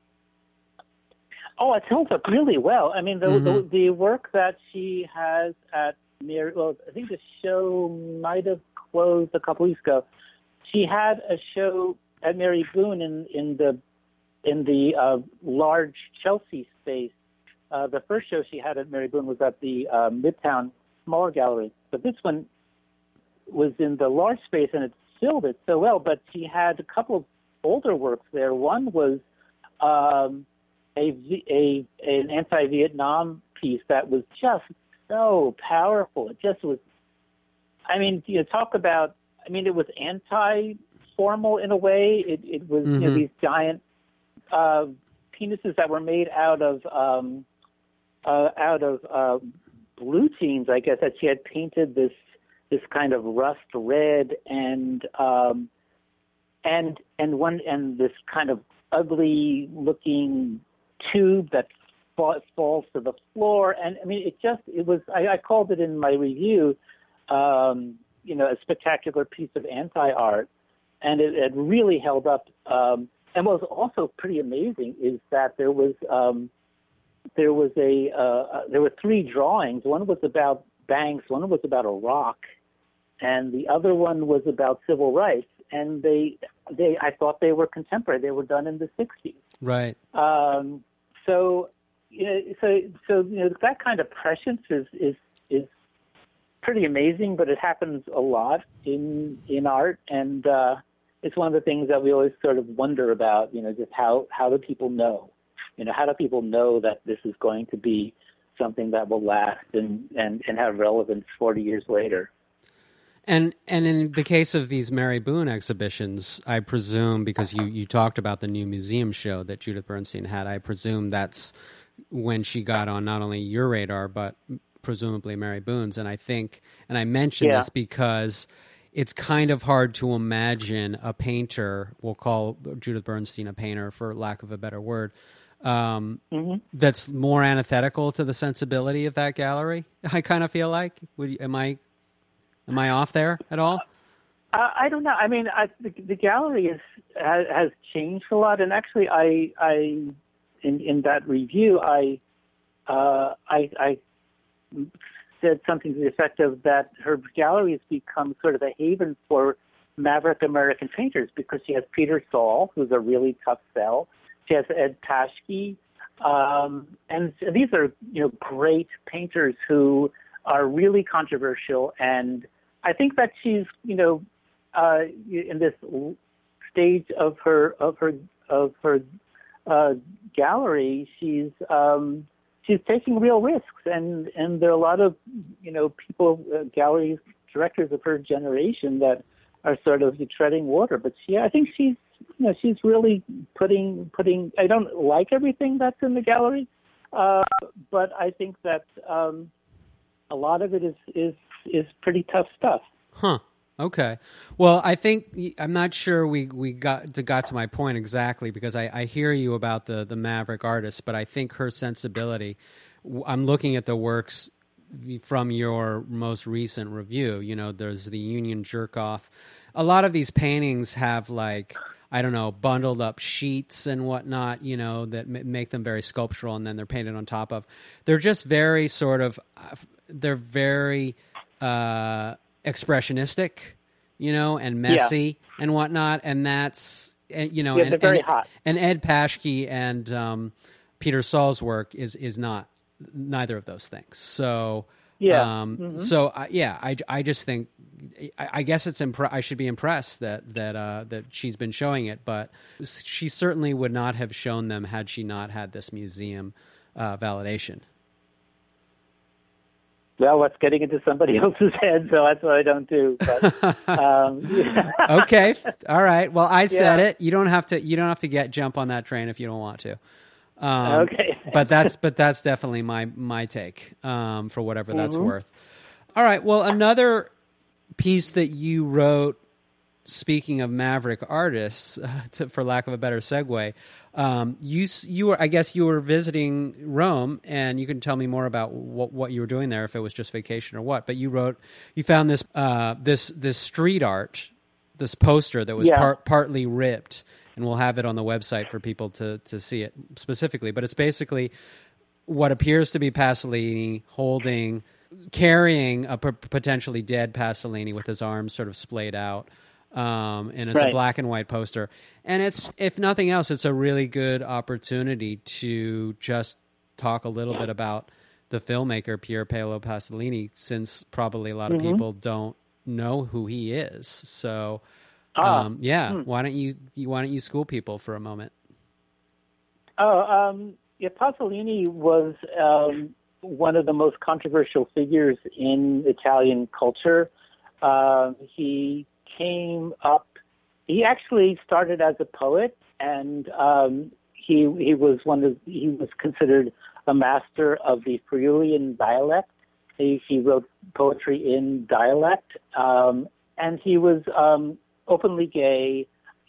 Oh, it holds up really well. I mean, the Mhm. the, the work that she has at Mary. Well, I think the show might have closed a couple weeks ago. She had a show at Mary Boone in in the in the uh, large Chelsea space. Uh, the first show she had at Mary Boone was at the uh, Midtown smaller gallery, but this one was in the large space, and it filled it so well. But she had a couple of older works there. One was um, a, a an anti-Vietnam piece that was just so powerful. It just was. I mean, you know, talk about. I mean, it was anti-formal in a way. It, it was you know, Mhm. these giant uh, penises that were made out of um, uh, out of uh, blue jeans, I guess, that she had painted this this kind of rust red and um, and and one and this kind of ugly looking tube that fall, falls to the floor. And I mean, it just it was. I, I called it in my review. Um, you know, a spectacular piece of anti-art, and it, it really held up. Um, and what was also pretty amazing is that there was um, there was a uh, there were three drawings. One was about banks, one was about a rock, and the other one was about civil rights. And they they I thought they were contemporary. They were done in the sixties. Right. Um, so you know, so so you know that kind of prescience is is is pretty amazing, but it happens a lot in in art, and uh, it's one of the things that we always sort of wonder about. You know, just how how do people know? You know, how do people know that this is going to be something that will last and and, and have relevance forty years later? And and in the case of these Mary Boone exhibitions, I presume, because you, you talked about the new museum show that Judith Bernstein had, I presume that's when she got on not only your radar, but presumably Mary Boone's. And I think, and I mention Yeah. this because it's kind of hard to imagine a painter, we'll call Judith Bernstein a painter for lack of a better word, um, Mm-hmm. that's more antithetical to the sensibility of that gallery, I kind of feel like. Would you, am I... Am I off there at all? Uh, I don't know. I mean, I, the, the gallery is has, has changed a lot, and actually, I, I in in that review, I, uh, I, I said something to the effect of that her gallery has become sort of a haven for maverick American painters because she has Peter Saul, who's a really tough sell. She has Ed Paschke, Um, and these are, you know, great painters who are really controversial. And I think that she's, you know, uh, in this stage of her of her of her uh, gallery, she's um, she's taking real risks. And, and there are a lot of, you know, people, uh, gallery directors of her generation that are sort of treading water. But she, I think she's, you know, she's really putting, putting, I don't like everything that's in the gallery, uh, but I think that um, a lot of it is, is, is pretty tough stuff. Huh. Okay. Well, I think, I'm not sure we, we got to, got to my point exactly, because I, I hear you about the, the maverick artist, but I think her sensibility, I'm looking at the works from your most recent review. You know, there's the Union Jerk-Off. A lot of these paintings have, like, I don't know, bundled up sheets and whatnot, you know, that m- make them very sculptural, and then they're painted on top of. They're just very sort of, they're very uh, expressionistic, you know, and messy yeah. and whatnot. And that's, you know, yeah, and, they're very and, hot. And Ed Paschke and um, Peter Saul's work is, is not neither of those things. So, yeah. Um, mm-hmm. So uh, yeah, I, I just think, I, I guess it's impre- I should be impressed that that uh, that she's been showing it, but she certainly would not have shown them had she not had this museum uh, validation. Well, that's getting into somebody else's head, so that's what I don't do. But, um, yeah. Okay, all right. Well, I said yeah. it. You don't have to. You don't have to get jump on that train if you don't want to. Um, okay, but that's but that's definitely my my take um, for whatever that's mm-hmm. worth. All right. Well, another piece that you wrote, speaking of maverick artists, uh, to, for lack of a better segue, um, you you were I guess you were visiting Rome, and you can tell me more about what what you were doing there, if it was just vacation or what. But you wrote you found this uh, this this street art, this poster that was yeah. part, partly ripped. And we'll have it on the website for people to, to see it specifically. But it's basically what appears to be Pasolini holding, carrying a p- potentially dead Pasolini with his arms sort of splayed out. Um, and it's right. a black and white poster. And it's, if nothing else, it's a really good opportunity to just talk a little bit about the filmmaker Pier Paolo Pasolini, since probably a lot of mm-hmm. people don't know who he is. So... Ah, um, yeah. hmm. Why don't you Why don't you school people for a moment? Oh, um, yeah, Pasolini was um, one of the most controversial figures in Italian culture. Uh, he came up. He actually started as a poet, and um, he he was one of he was considered a master of the Friulian dialect. He, he wrote poetry in dialect, um, and he was. Um, openly gay.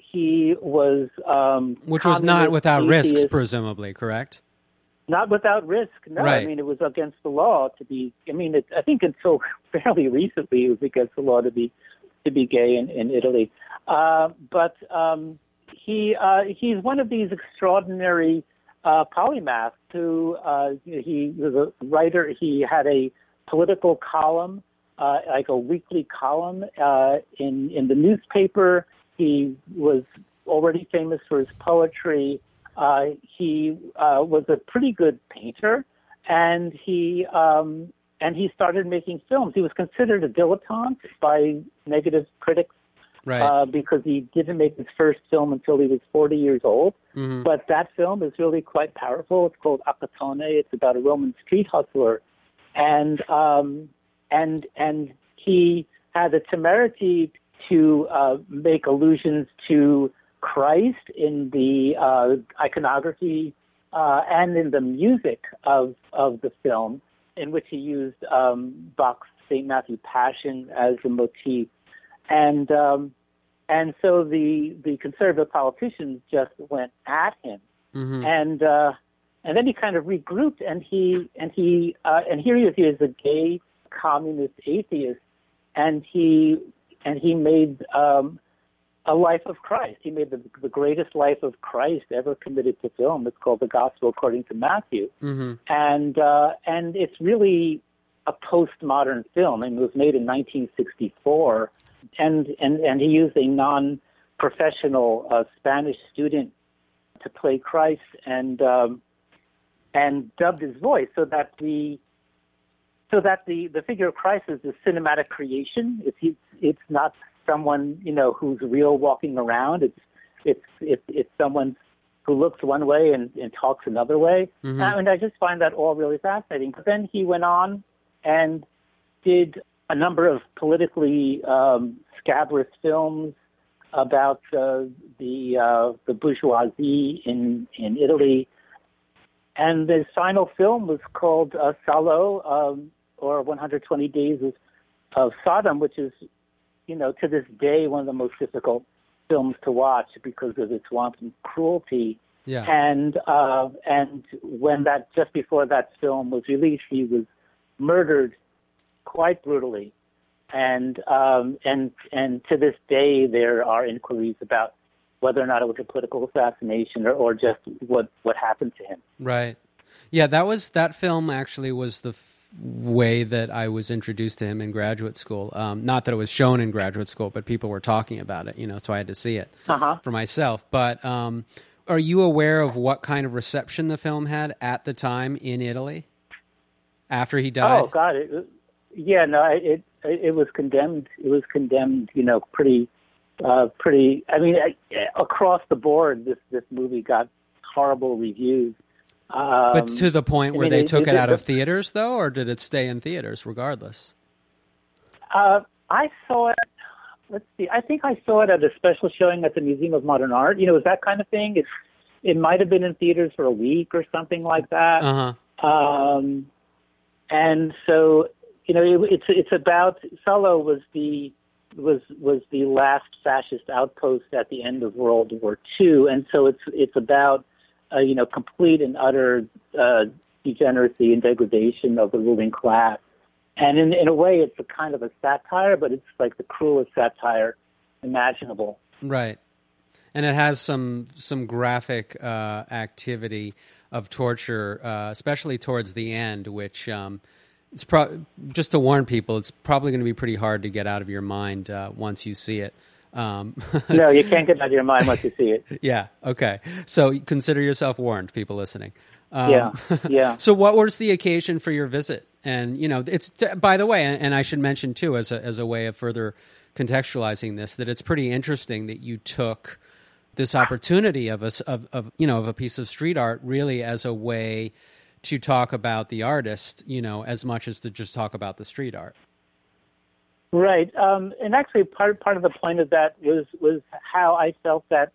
He was um, which was not without atheist. risks, presumably, correct? Not without risk. No, right. I mean, it was against the law to be. I mean, it, I think until fairly recently, it was against the law to be to be gay in, in Italy. Uh, but um, he uh, he's one of these extraordinary uh, polymaths who uh, he was a writer. He had a political column. Uh, like a weekly column uh, in in the newspaper. He was already famous for his poetry. Uh, he uh, was a pretty good painter, and he um, and he started making films. He was considered a dilettante by negative critics, right? Uh, because he didn't make his first film until he was forty years old. Mm-hmm. But that film is really quite powerful. It's called Acatone. It's about a Roman street hustler, and um, And and he had the temerity to uh, make allusions to Christ in the uh, iconography uh, and in the music of of the film, in which he used um, Bach's Saint Matthew Passion as a motif, and um, and so the the conservative politicians just went at him, mm-hmm. and uh, and then he kind of regrouped, and he and he uh, and here he is, he is a gay communist atheist, and he and he made um, a life of Christ. He made the, the greatest life of Christ ever committed to film. It's called The Gospel According to Matthew, mm-hmm. and uh, and it's really a postmodern film. And it was made in nineteen sixty-four, and and and he used a non-professional uh, Spanish student to play Christ, and um, and dubbed his voice so that the so that the, the figure of Christ is a cinematic creation. It's it's not someone, you know, who's real walking around. It's it's it's it's someone who looks one way and, and talks another way. Mm-hmm. And I just find that all really fascinating. But then he went on and did a number of politically um, scabrous films about uh, the uh, the bourgeoisie in in Italy. And his final film was called uh, Salo, um, or one hundred twenty Days of, of Sodom, which is, you know, to this day, one of the most difficult films to watch because of its wanton cruelty. Yeah. And uh, and when that just before that film was released, he was murdered quite brutally. And um, and and to this day, there are inquiries about whether or not it was a political assassination or, or just what, what happened to him. Right. Yeah, that was that film actually was the f- way that I was introduced to him in graduate school. Um, not that it was shown in graduate school, but people were talking about it, you know, so I had to see it uh-huh. for myself. But um, are you aware of what kind of reception the film had at the time in Italy after he died? Oh, God. It, yeah, no, it, it it was condemned. It was condemned, you know, pretty... Uh, pretty. I mean, across the board, this this movie got horrible reviews. Um, but to the point where I mean, they it, took it, it out it, of theaters, though, or did it stay in theaters regardless? Uh, I saw it. Let's see. I think I saw it at a special showing at the Museum of Modern Art. You know, it was that kind of thing. It it might have been in theaters for a week or something like that. Uh-huh. Um, and so, you know, it, it's it's about Salo was the. was was the last fascist outpost at the end of World War Two, and so it's it's about uh, you know complete and utter uh, degeneracy and degradation of the ruling class, and in in a way it's a kind of a satire, but it's like the cruelest satire imaginable. Right, and it has some some graphic uh, activity of torture, uh, especially towards the end, which. Um, It's pro- just to warn people, it's probably going to be pretty hard to get out of your mind uh, once you see it. Um, no, you can't get out of your mind once you see it. Yeah, okay. So consider yourself warned, people listening. Um, yeah, yeah. So what was the occasion for your visit? And, you know, it's, by the way, and, and I should mention, too, as a, as a way of further contextualizing this, that it's pretty interesting that you took this opportunity of, a, of, of you know, of a piece of street art really as a way to talk about the artist, you know, as much as to just talk about the street art. Right. Um, and actually part part of the point of that was, was how I felt that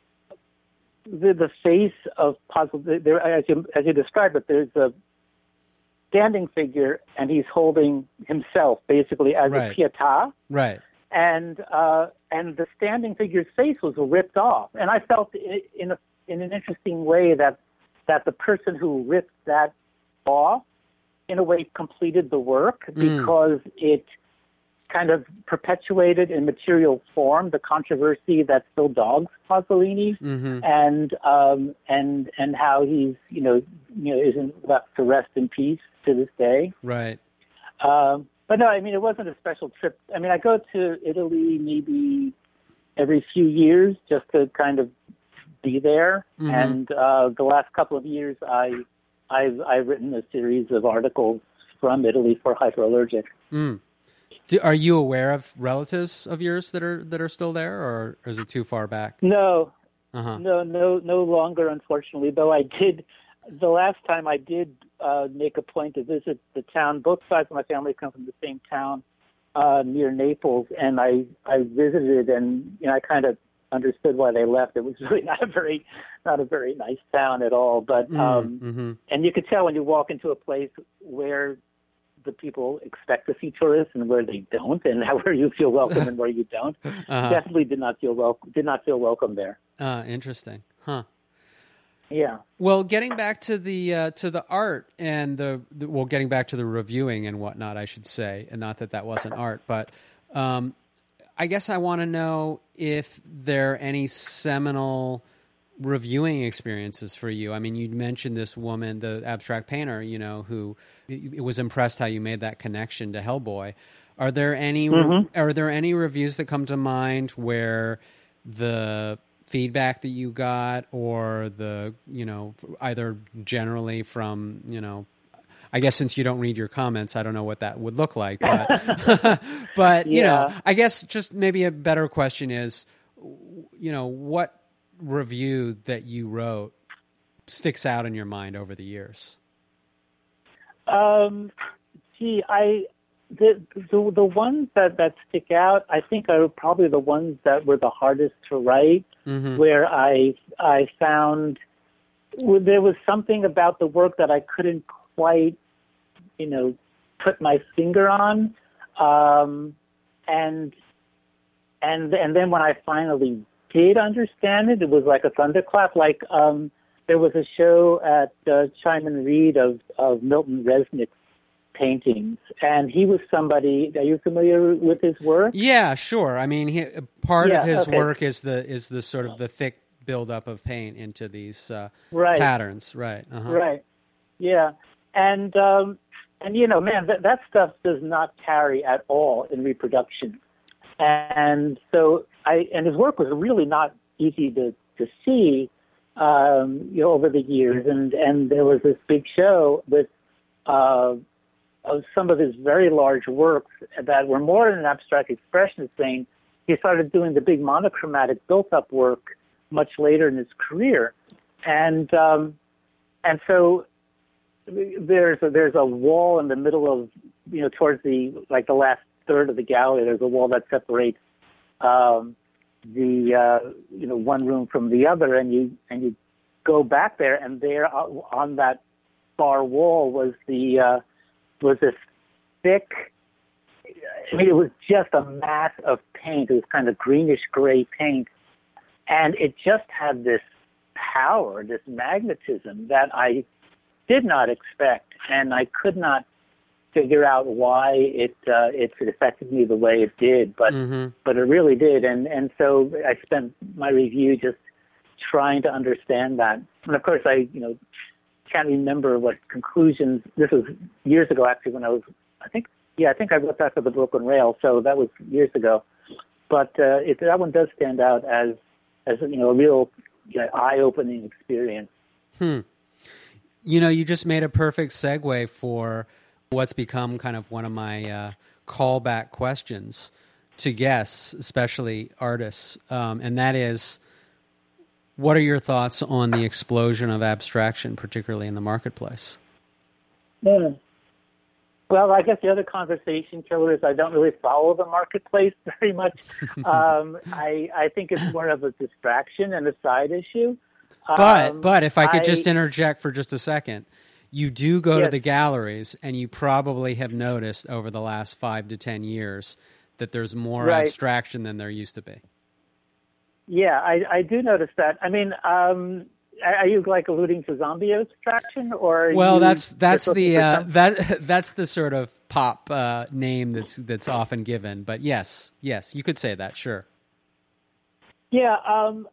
the, the face of puzzle, there, as you, as you described it, there's a standing figure and he's holding himself basically as right. a pietà. Right. And, uh, and the standing figure's face was ripped off. And I felt in a, in an interesting way that that the person who ripped that off, in a way, completed the work because mm. it kind of perpetuated in material form the controversy that still dogs Pasolini, mm-hmm. and um, and and how he's you know you know isn't left to rest in peace to this day. Right. Um, but no, I mean it wasn't a special trip. I mean I go to Italy maybe every few years just to kind of be there. Mm-hmm. And uh, the last couple of years, I, I've, I've written a series of articles from Italy for Hyperallergic. Mm. Do, are you aware of relatives of yours that are that are still there, or, or is it too far back? No, uh-huh. no, no, no longer. Unfortunately, though, I did. The last time I did uh, make a point to visit the town. Both sides of my family come from the same town uh, near Naples, and I, I visited, and you know, I kind of understood why they left. It was really not a very, not a very nice town at all. But um, mm-hmm. and you could tell when you walk into a place where the people expect to see tourists and where they don't, and where you feel welcome and where you don't. uh-huh. Definitely did not feel wel- did not feel welcome there. Uh, interesting, huh? Yeah. Well, getting back to the uh, to the art and the, the well, getting back to the reviewing and whatnot, I should say, and not that that wasn't art, but. Um, I guess I want to know if there are any seminal reviewing experiences for you. I mean, you mentioned this woman, the abstract painter, you know, who it was impressed how you made that connection to Hellboy. Are there any mm-hmm. are there any reviews that come to mind where the feedback that you got, or the, you know, either generally from, you know, I guess since you don't read your comments, I don't know what that would look like, but, but, you yeah. know, I guess just maybe a better question is, you know, what review that you wrote sticks out in your mind over the years? Um, gee, I, the, the, the ones that, that stick out, I think are probably the ones that were the hardest to write, mm-hmm. where I, I found well, there was something about the work that I couldn't quite, you know, put my finger on. Um, and, and, and then when I finally did understand it, it was like a thunderclap. Like, um, there was a show at uh, Simon Reed of, of Milton Resnick's paintings, and he was somebody. Are you familiar with his work? Yeah, sure. I mean, he, part yeah, of his okay. work is the is the sort of the thick buildup of paint into these uh, right. patterns, right? Uh-huh. Right. Yeah, and um, and you know, man, that that stuff does not carry at all in reproduction, and so I and his work was really not easy to to see. Um, you know, over the years, and, and there was this big show with uh, of some of his very large works that were more in an abstract expressionist thing. He started doing the big monochromatic built-up work much later in his career, and um, and so there's a, there's a wall in the middle of, you know, towards the like the last third of the gallery. There's a wall that separates. Um, the uh, you know one room from the other, and you and you go back there, and there on that far wall was the uh, was this thick. I mean, it was just a mass of paint. It was kind of greenish gray paint, and it just had this power, this magnetism that I did not expect, and I could not figure out why it uh, it affected me the way it did, but mm-hmm. but it really did, and and so I spent my review just trying to understand that, and of course I you know can't remember what conclusions. This was years ago, actually, when I was I think yeah I think I wrote that for the Brooklyn Rail, so that was years ago, but uh, it, that one does stand out as as you know a real you know, eye-opening experience. Hmm. You know, you just made a perfect segue for what's become kind of one of my uh, callback questions to guests, especially artists, um, and that is, what are your thoughts on the explosion of abstraction, particularly in the marketplace? Yeah. Well, I guess the other conversation killer is I don't really follow the marketplace very much. um, I, I think it's more of a distraction and a side issue. But um, but if I could I, just interject for just a second. You do go yes. to the galleries, and you probably have noticed over the last five to ten years that there's more right. abstraction than there used to be. Yeah, I, I do notice that. I mean, um, are you like alluding to zombie abstraction, or? Well, that's that's the uh, that that's the sort of pop uh, name that's that's often given. But yes, yes, you could say that. Sure. Yeah, um,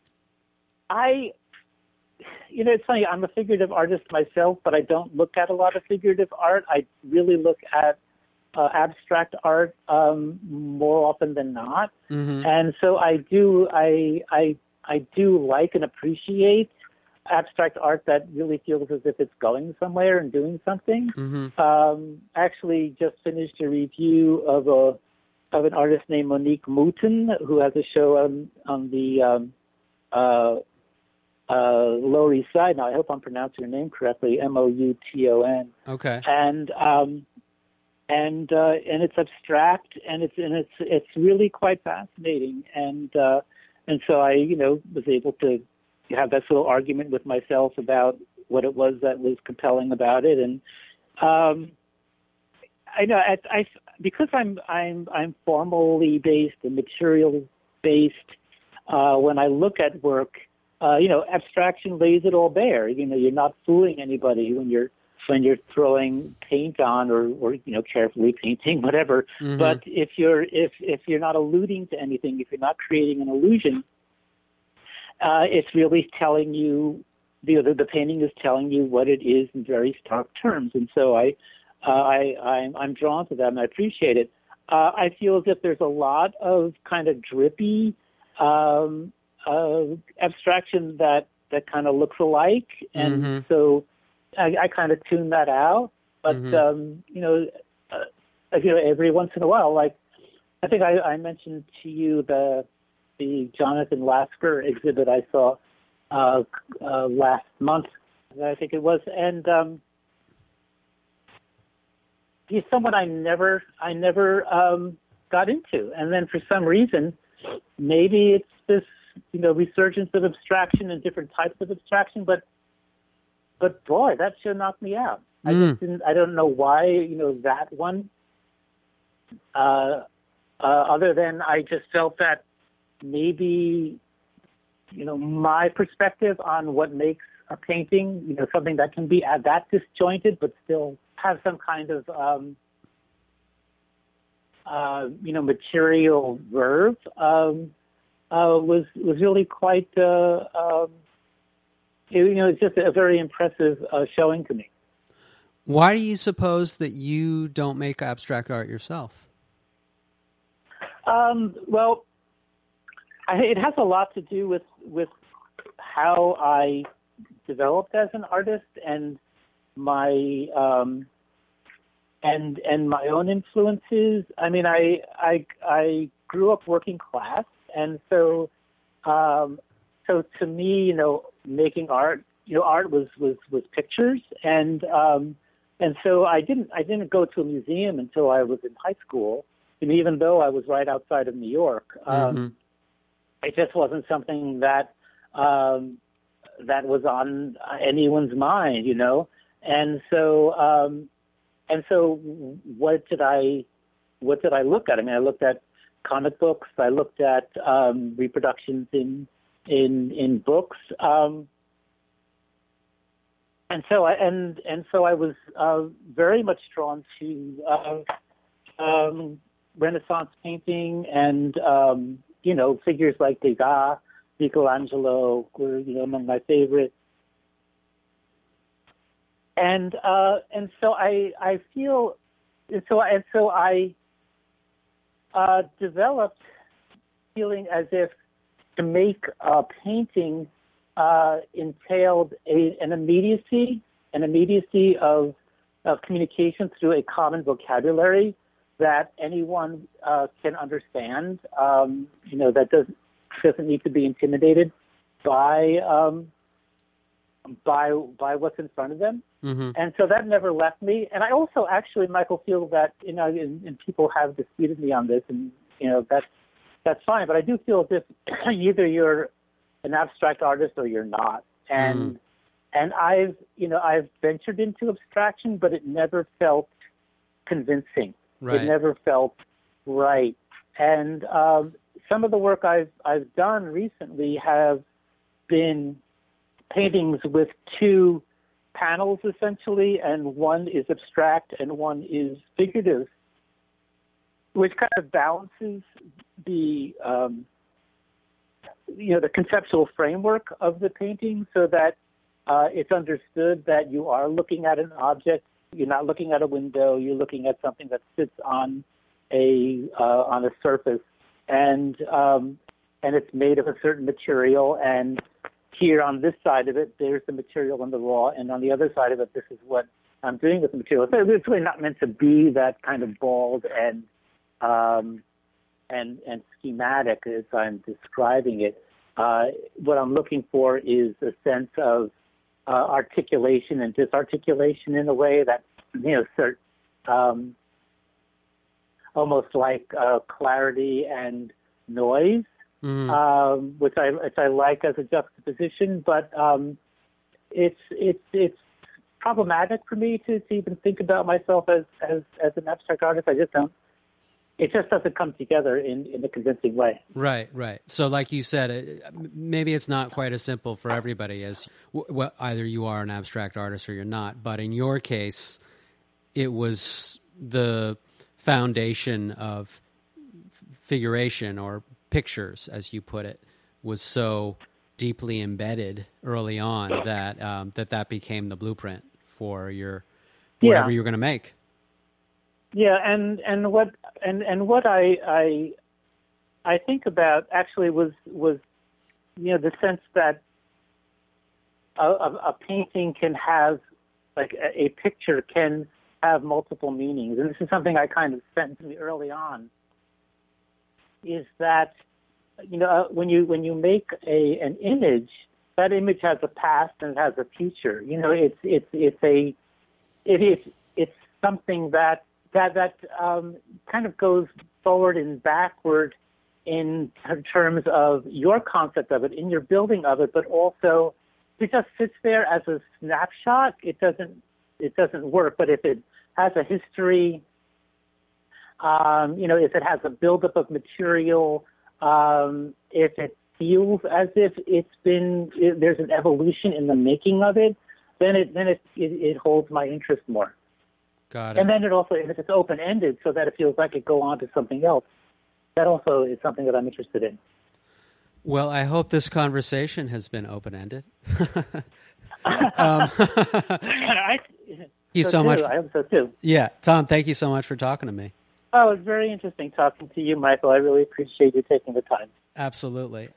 I. You know, it's funny, I'm a figurative artist myself, but I don't look at a lot of figurative art. I really look at uh, abstract art um, more often than not. Mm-hmm. And so I do, I, I, I do like and appreciate abstract art that really feels as if it's going somewhere and doing something. Mm-hmm. Um, actually just finished a review of a, of an artist named Monique Mouton, who has a show on, on the, um, uh, Uh, Lower East Side. Now, I hope I'm pronouncing your name correctly. M O U T O N. Okay. And um, and uh, and it's abstract, and it's and it's it's really quite fascinating. And uh, and so I, you know, was able to have that little argument with myself about what it was that was compelling about it. And um, I know I, I because I'm I'm I'm formally based and material based. Uh, when I look at work. Uh, you know, abstraction lays it all bare. You know, you're not fooling anybody when you're when you're throwing paint on or, or you know, carefully painting, whatever. Mm-hmm. But if you're if if you're not alluding to anything, if you're not creating an illusion, uh, it's really telling you the, the the painting is telling you what it is in very stark terms. And so I uh, I I'm, I'm drawn to that and I appreciate it. Uh, I feel as if there's a lot of kind of drippy. Um, uh, abstraction that, that kind of looks alike, and mm-hmm. so I, I kind of tune that out. But mm-hmm. um, you know, uh, you know, every once in a while, like I think I, I mentioned to you the the Jonathan Lasker exhibit I saw uh, uh, last month, I think it was, and um, he's someone I never I never um, got into, and then for some reason, maybe it's this you know resurgence of abstraction and different types of abstraction, but but boy, that show knocked me out. I Mm. just didn't. I don't know why. You know that one. Uh, uh, other than I just felt that maybe, you know, my perspective on what makes a painting, you know, something that can be at that disjointed but still have some kind of, um, uh, you know, material verve, um, uh, was was really quite, uh, um, you know, it's just a very impressive uh, showing to me. Why do you suppose that you don't make abstract art yourself? Um, well, I, it has a lot to do with with how I developed as an artist and my um, and and my own influences. I mean, I I I grew up working class, and so um, so to me, you know, making art, you know, art was was was pictures, and um, and so I didn't I didn't go to a museum until I was in high school. And even though I was right outside of New York, um, mm-hmm. it just wasn't something that um, that was on anyone's mind, you know. And so, um, and so, what did I, what did I look at? I mean, I looked at comic books. I looked at um, reproductions in in in books. Um, and so, I and and so, I was uh, very much drawn to uh, um, Renaissance painting, and um, you know, figures like Degas, Michelangelo were you know among my favorites. And uh, and so I I feel and so and so I uh, developed feeling as if to make a painting uh, entailed a, an immediacy, an immediacy of of communication through a common vocabulary that anyone uh, can understand. Um, you know, that doesn't doesn't need to be intimidated by um, by by what's in front of them. Mm-hmm. And so that never left me. And I also actually, Michael, feel that you know, and, and people have disputed me on this, and you know that's that's fine. But I do feel as if either you're an abstract artist or you're not. And mm. and I've you know I've ventured into abstraction, but it never felt convincing. Right. It never felt right. And um, some of the work I've I've done recently have been paintings with two panels essentially, and one is abstract and one is figurative, which kind of balances the um, you know the conceptual framework of the painting, so that uh, it's understood that you are looking at an object. You're not looking at a window. You're looking at something that sits on a uh, on a surface, and um, and it's made of a certain material. And here on this side of it, there's the material in the raw, and on the other side of it, this is what I'm doing with the material. So it's really not meant to be that kind of bald and um, and and schematic as I'm describing it. Uh, what I'm looking for is a sense of Uh, articulation and disarticulation in a way that, you know, cert, um, almost like uh, clarity and noise, mm. um, which I which I like as a juxtaposition. But um, it's it's it's problematic for me to, to even think about myself as, as as an abstract artist. I just don't. It just doesn't come together in, in a convincing way. Right, right. So like you said, it, maybe it's not quite as simple for everybody as well, either you are an abstract artist or you're not. But in your case, it was the foundation of figuration or pictures, as you put it, was so deeply embedded early on that um, that, that became the blueprint for your whatever yeah. you're going to make. Yeah, and, and what and, and what I, I I think about actually was was you know, the sense that a, a, a painting can have, like a, a picture can have multiple meanings. And this is something I kind of sent to me early on, is that, you know, uh, when you when you make a an image, that image has a past and it has a future. You know, it's it's it's a it is it's something that that that um, kind of goes forward and backward in terms of your concept of it, in your building of it, but also it just sits there as a snapshot. It doesn't it doesn't work. But if it has a history, um, you know, if it has a buildup of material, um, if it feels as if it's been it, there's an evolution in the making of it, then it then it it, it holds my interest more. Got it. And then it also, if it's open ended, so that it feels like it go on to something else, that also is something that I'm interested in. Well, I hope this conversation has been open-ended. um, I, thank you so, so much. I hope so too. Yeah, Tom, thank you so much for talking to me. Oh, it's very interesting talking to you, Michael. I really appreciate you taking the time. Absolutely.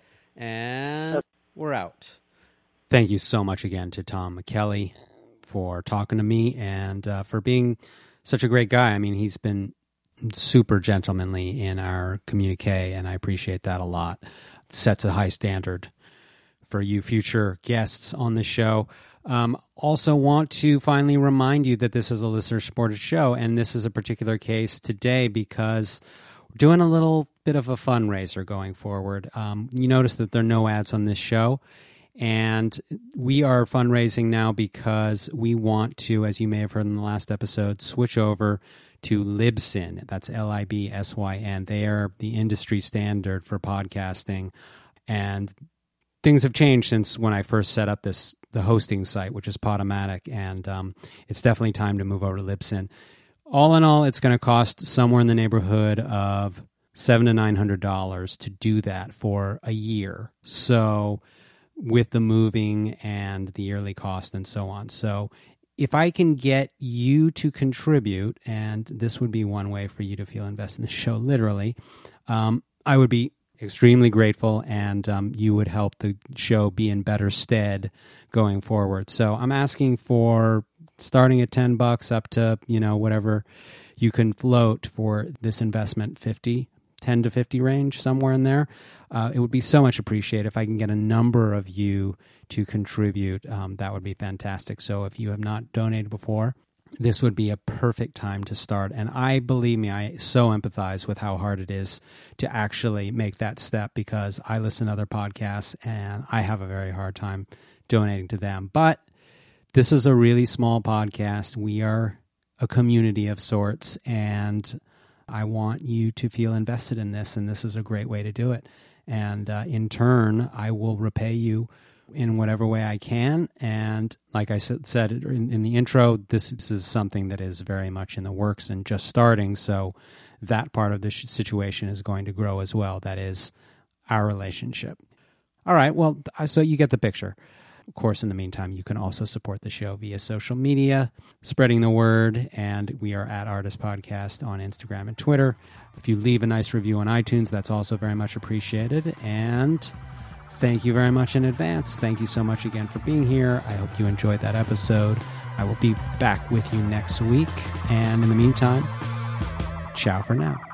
And okay. We're out. Thank you so much again to Tom Micheli for talking to me and uh, for being such a great guy. I mean, he's been super gentlemanly in our communique, and I appreciate that a lot. Sets a high standard for you future guests on the show. Um, also want to finally remind you that this is a listener-supported show, and this is a particular case today because we're doing a little bit of a fundraiser going forward. Um, you notice that there are no ads on this show, and we are fundraising now because we want to, as you may have heard in the last episode, switch over to Libsyn. That's L I B S Y N. They are the industry standard for podcasting, and things have changed since when I first set up this the hosting site, which is Podomatic, and um, it's definitely time to move over to Libsyn. All in all, it's going to cost somewhere in the neighborhood of seven to nine hundred dollars to do that for a year. So, with the moving and the yearly cost and so on. So, if I can get you to contribute, and this would be one way for you to feel invested in the show, literally, um, I would be extremely grateful, and um, you would help the show be in better stead going forward. So I'm asking for starting at ten bucks up to, you know, whatever you can float for this investment, fifty, ten to fifty range, somewhere in there. Uh, it would be so much appreciated if I can get a number of you to contribute. Um, that would be fantastic. So if you have not donated before, this would be a perfect time to start. And I, believe me, I so empathize with how hard it is to actually make that step, because I listen to other podcasts and I have a very hard time donating to them. But this is a really small podcast. We are a community of sorts, and I want you to feel invested in this, and this is a great way to do it. And uh, in turn, I will repay you in whatever way I can. And like I said in, in the intro, this, this is something that is very much in the works and just starting. So that part of the situation is going to grow as well. That is our relationship. All right. Well, so you get the picture. Of course, in the meantime, you can also support the show via social media, spreading the word. And we are at Artist Podcast on Instagram and Twitter. If you leave a nice review on iTunes, that's also very much appreciated. And thank you very much in advance. Thank you so much again for being here. I hope you enjoyed that episode. I will be back with you next week. And in the meantime, ciao for now.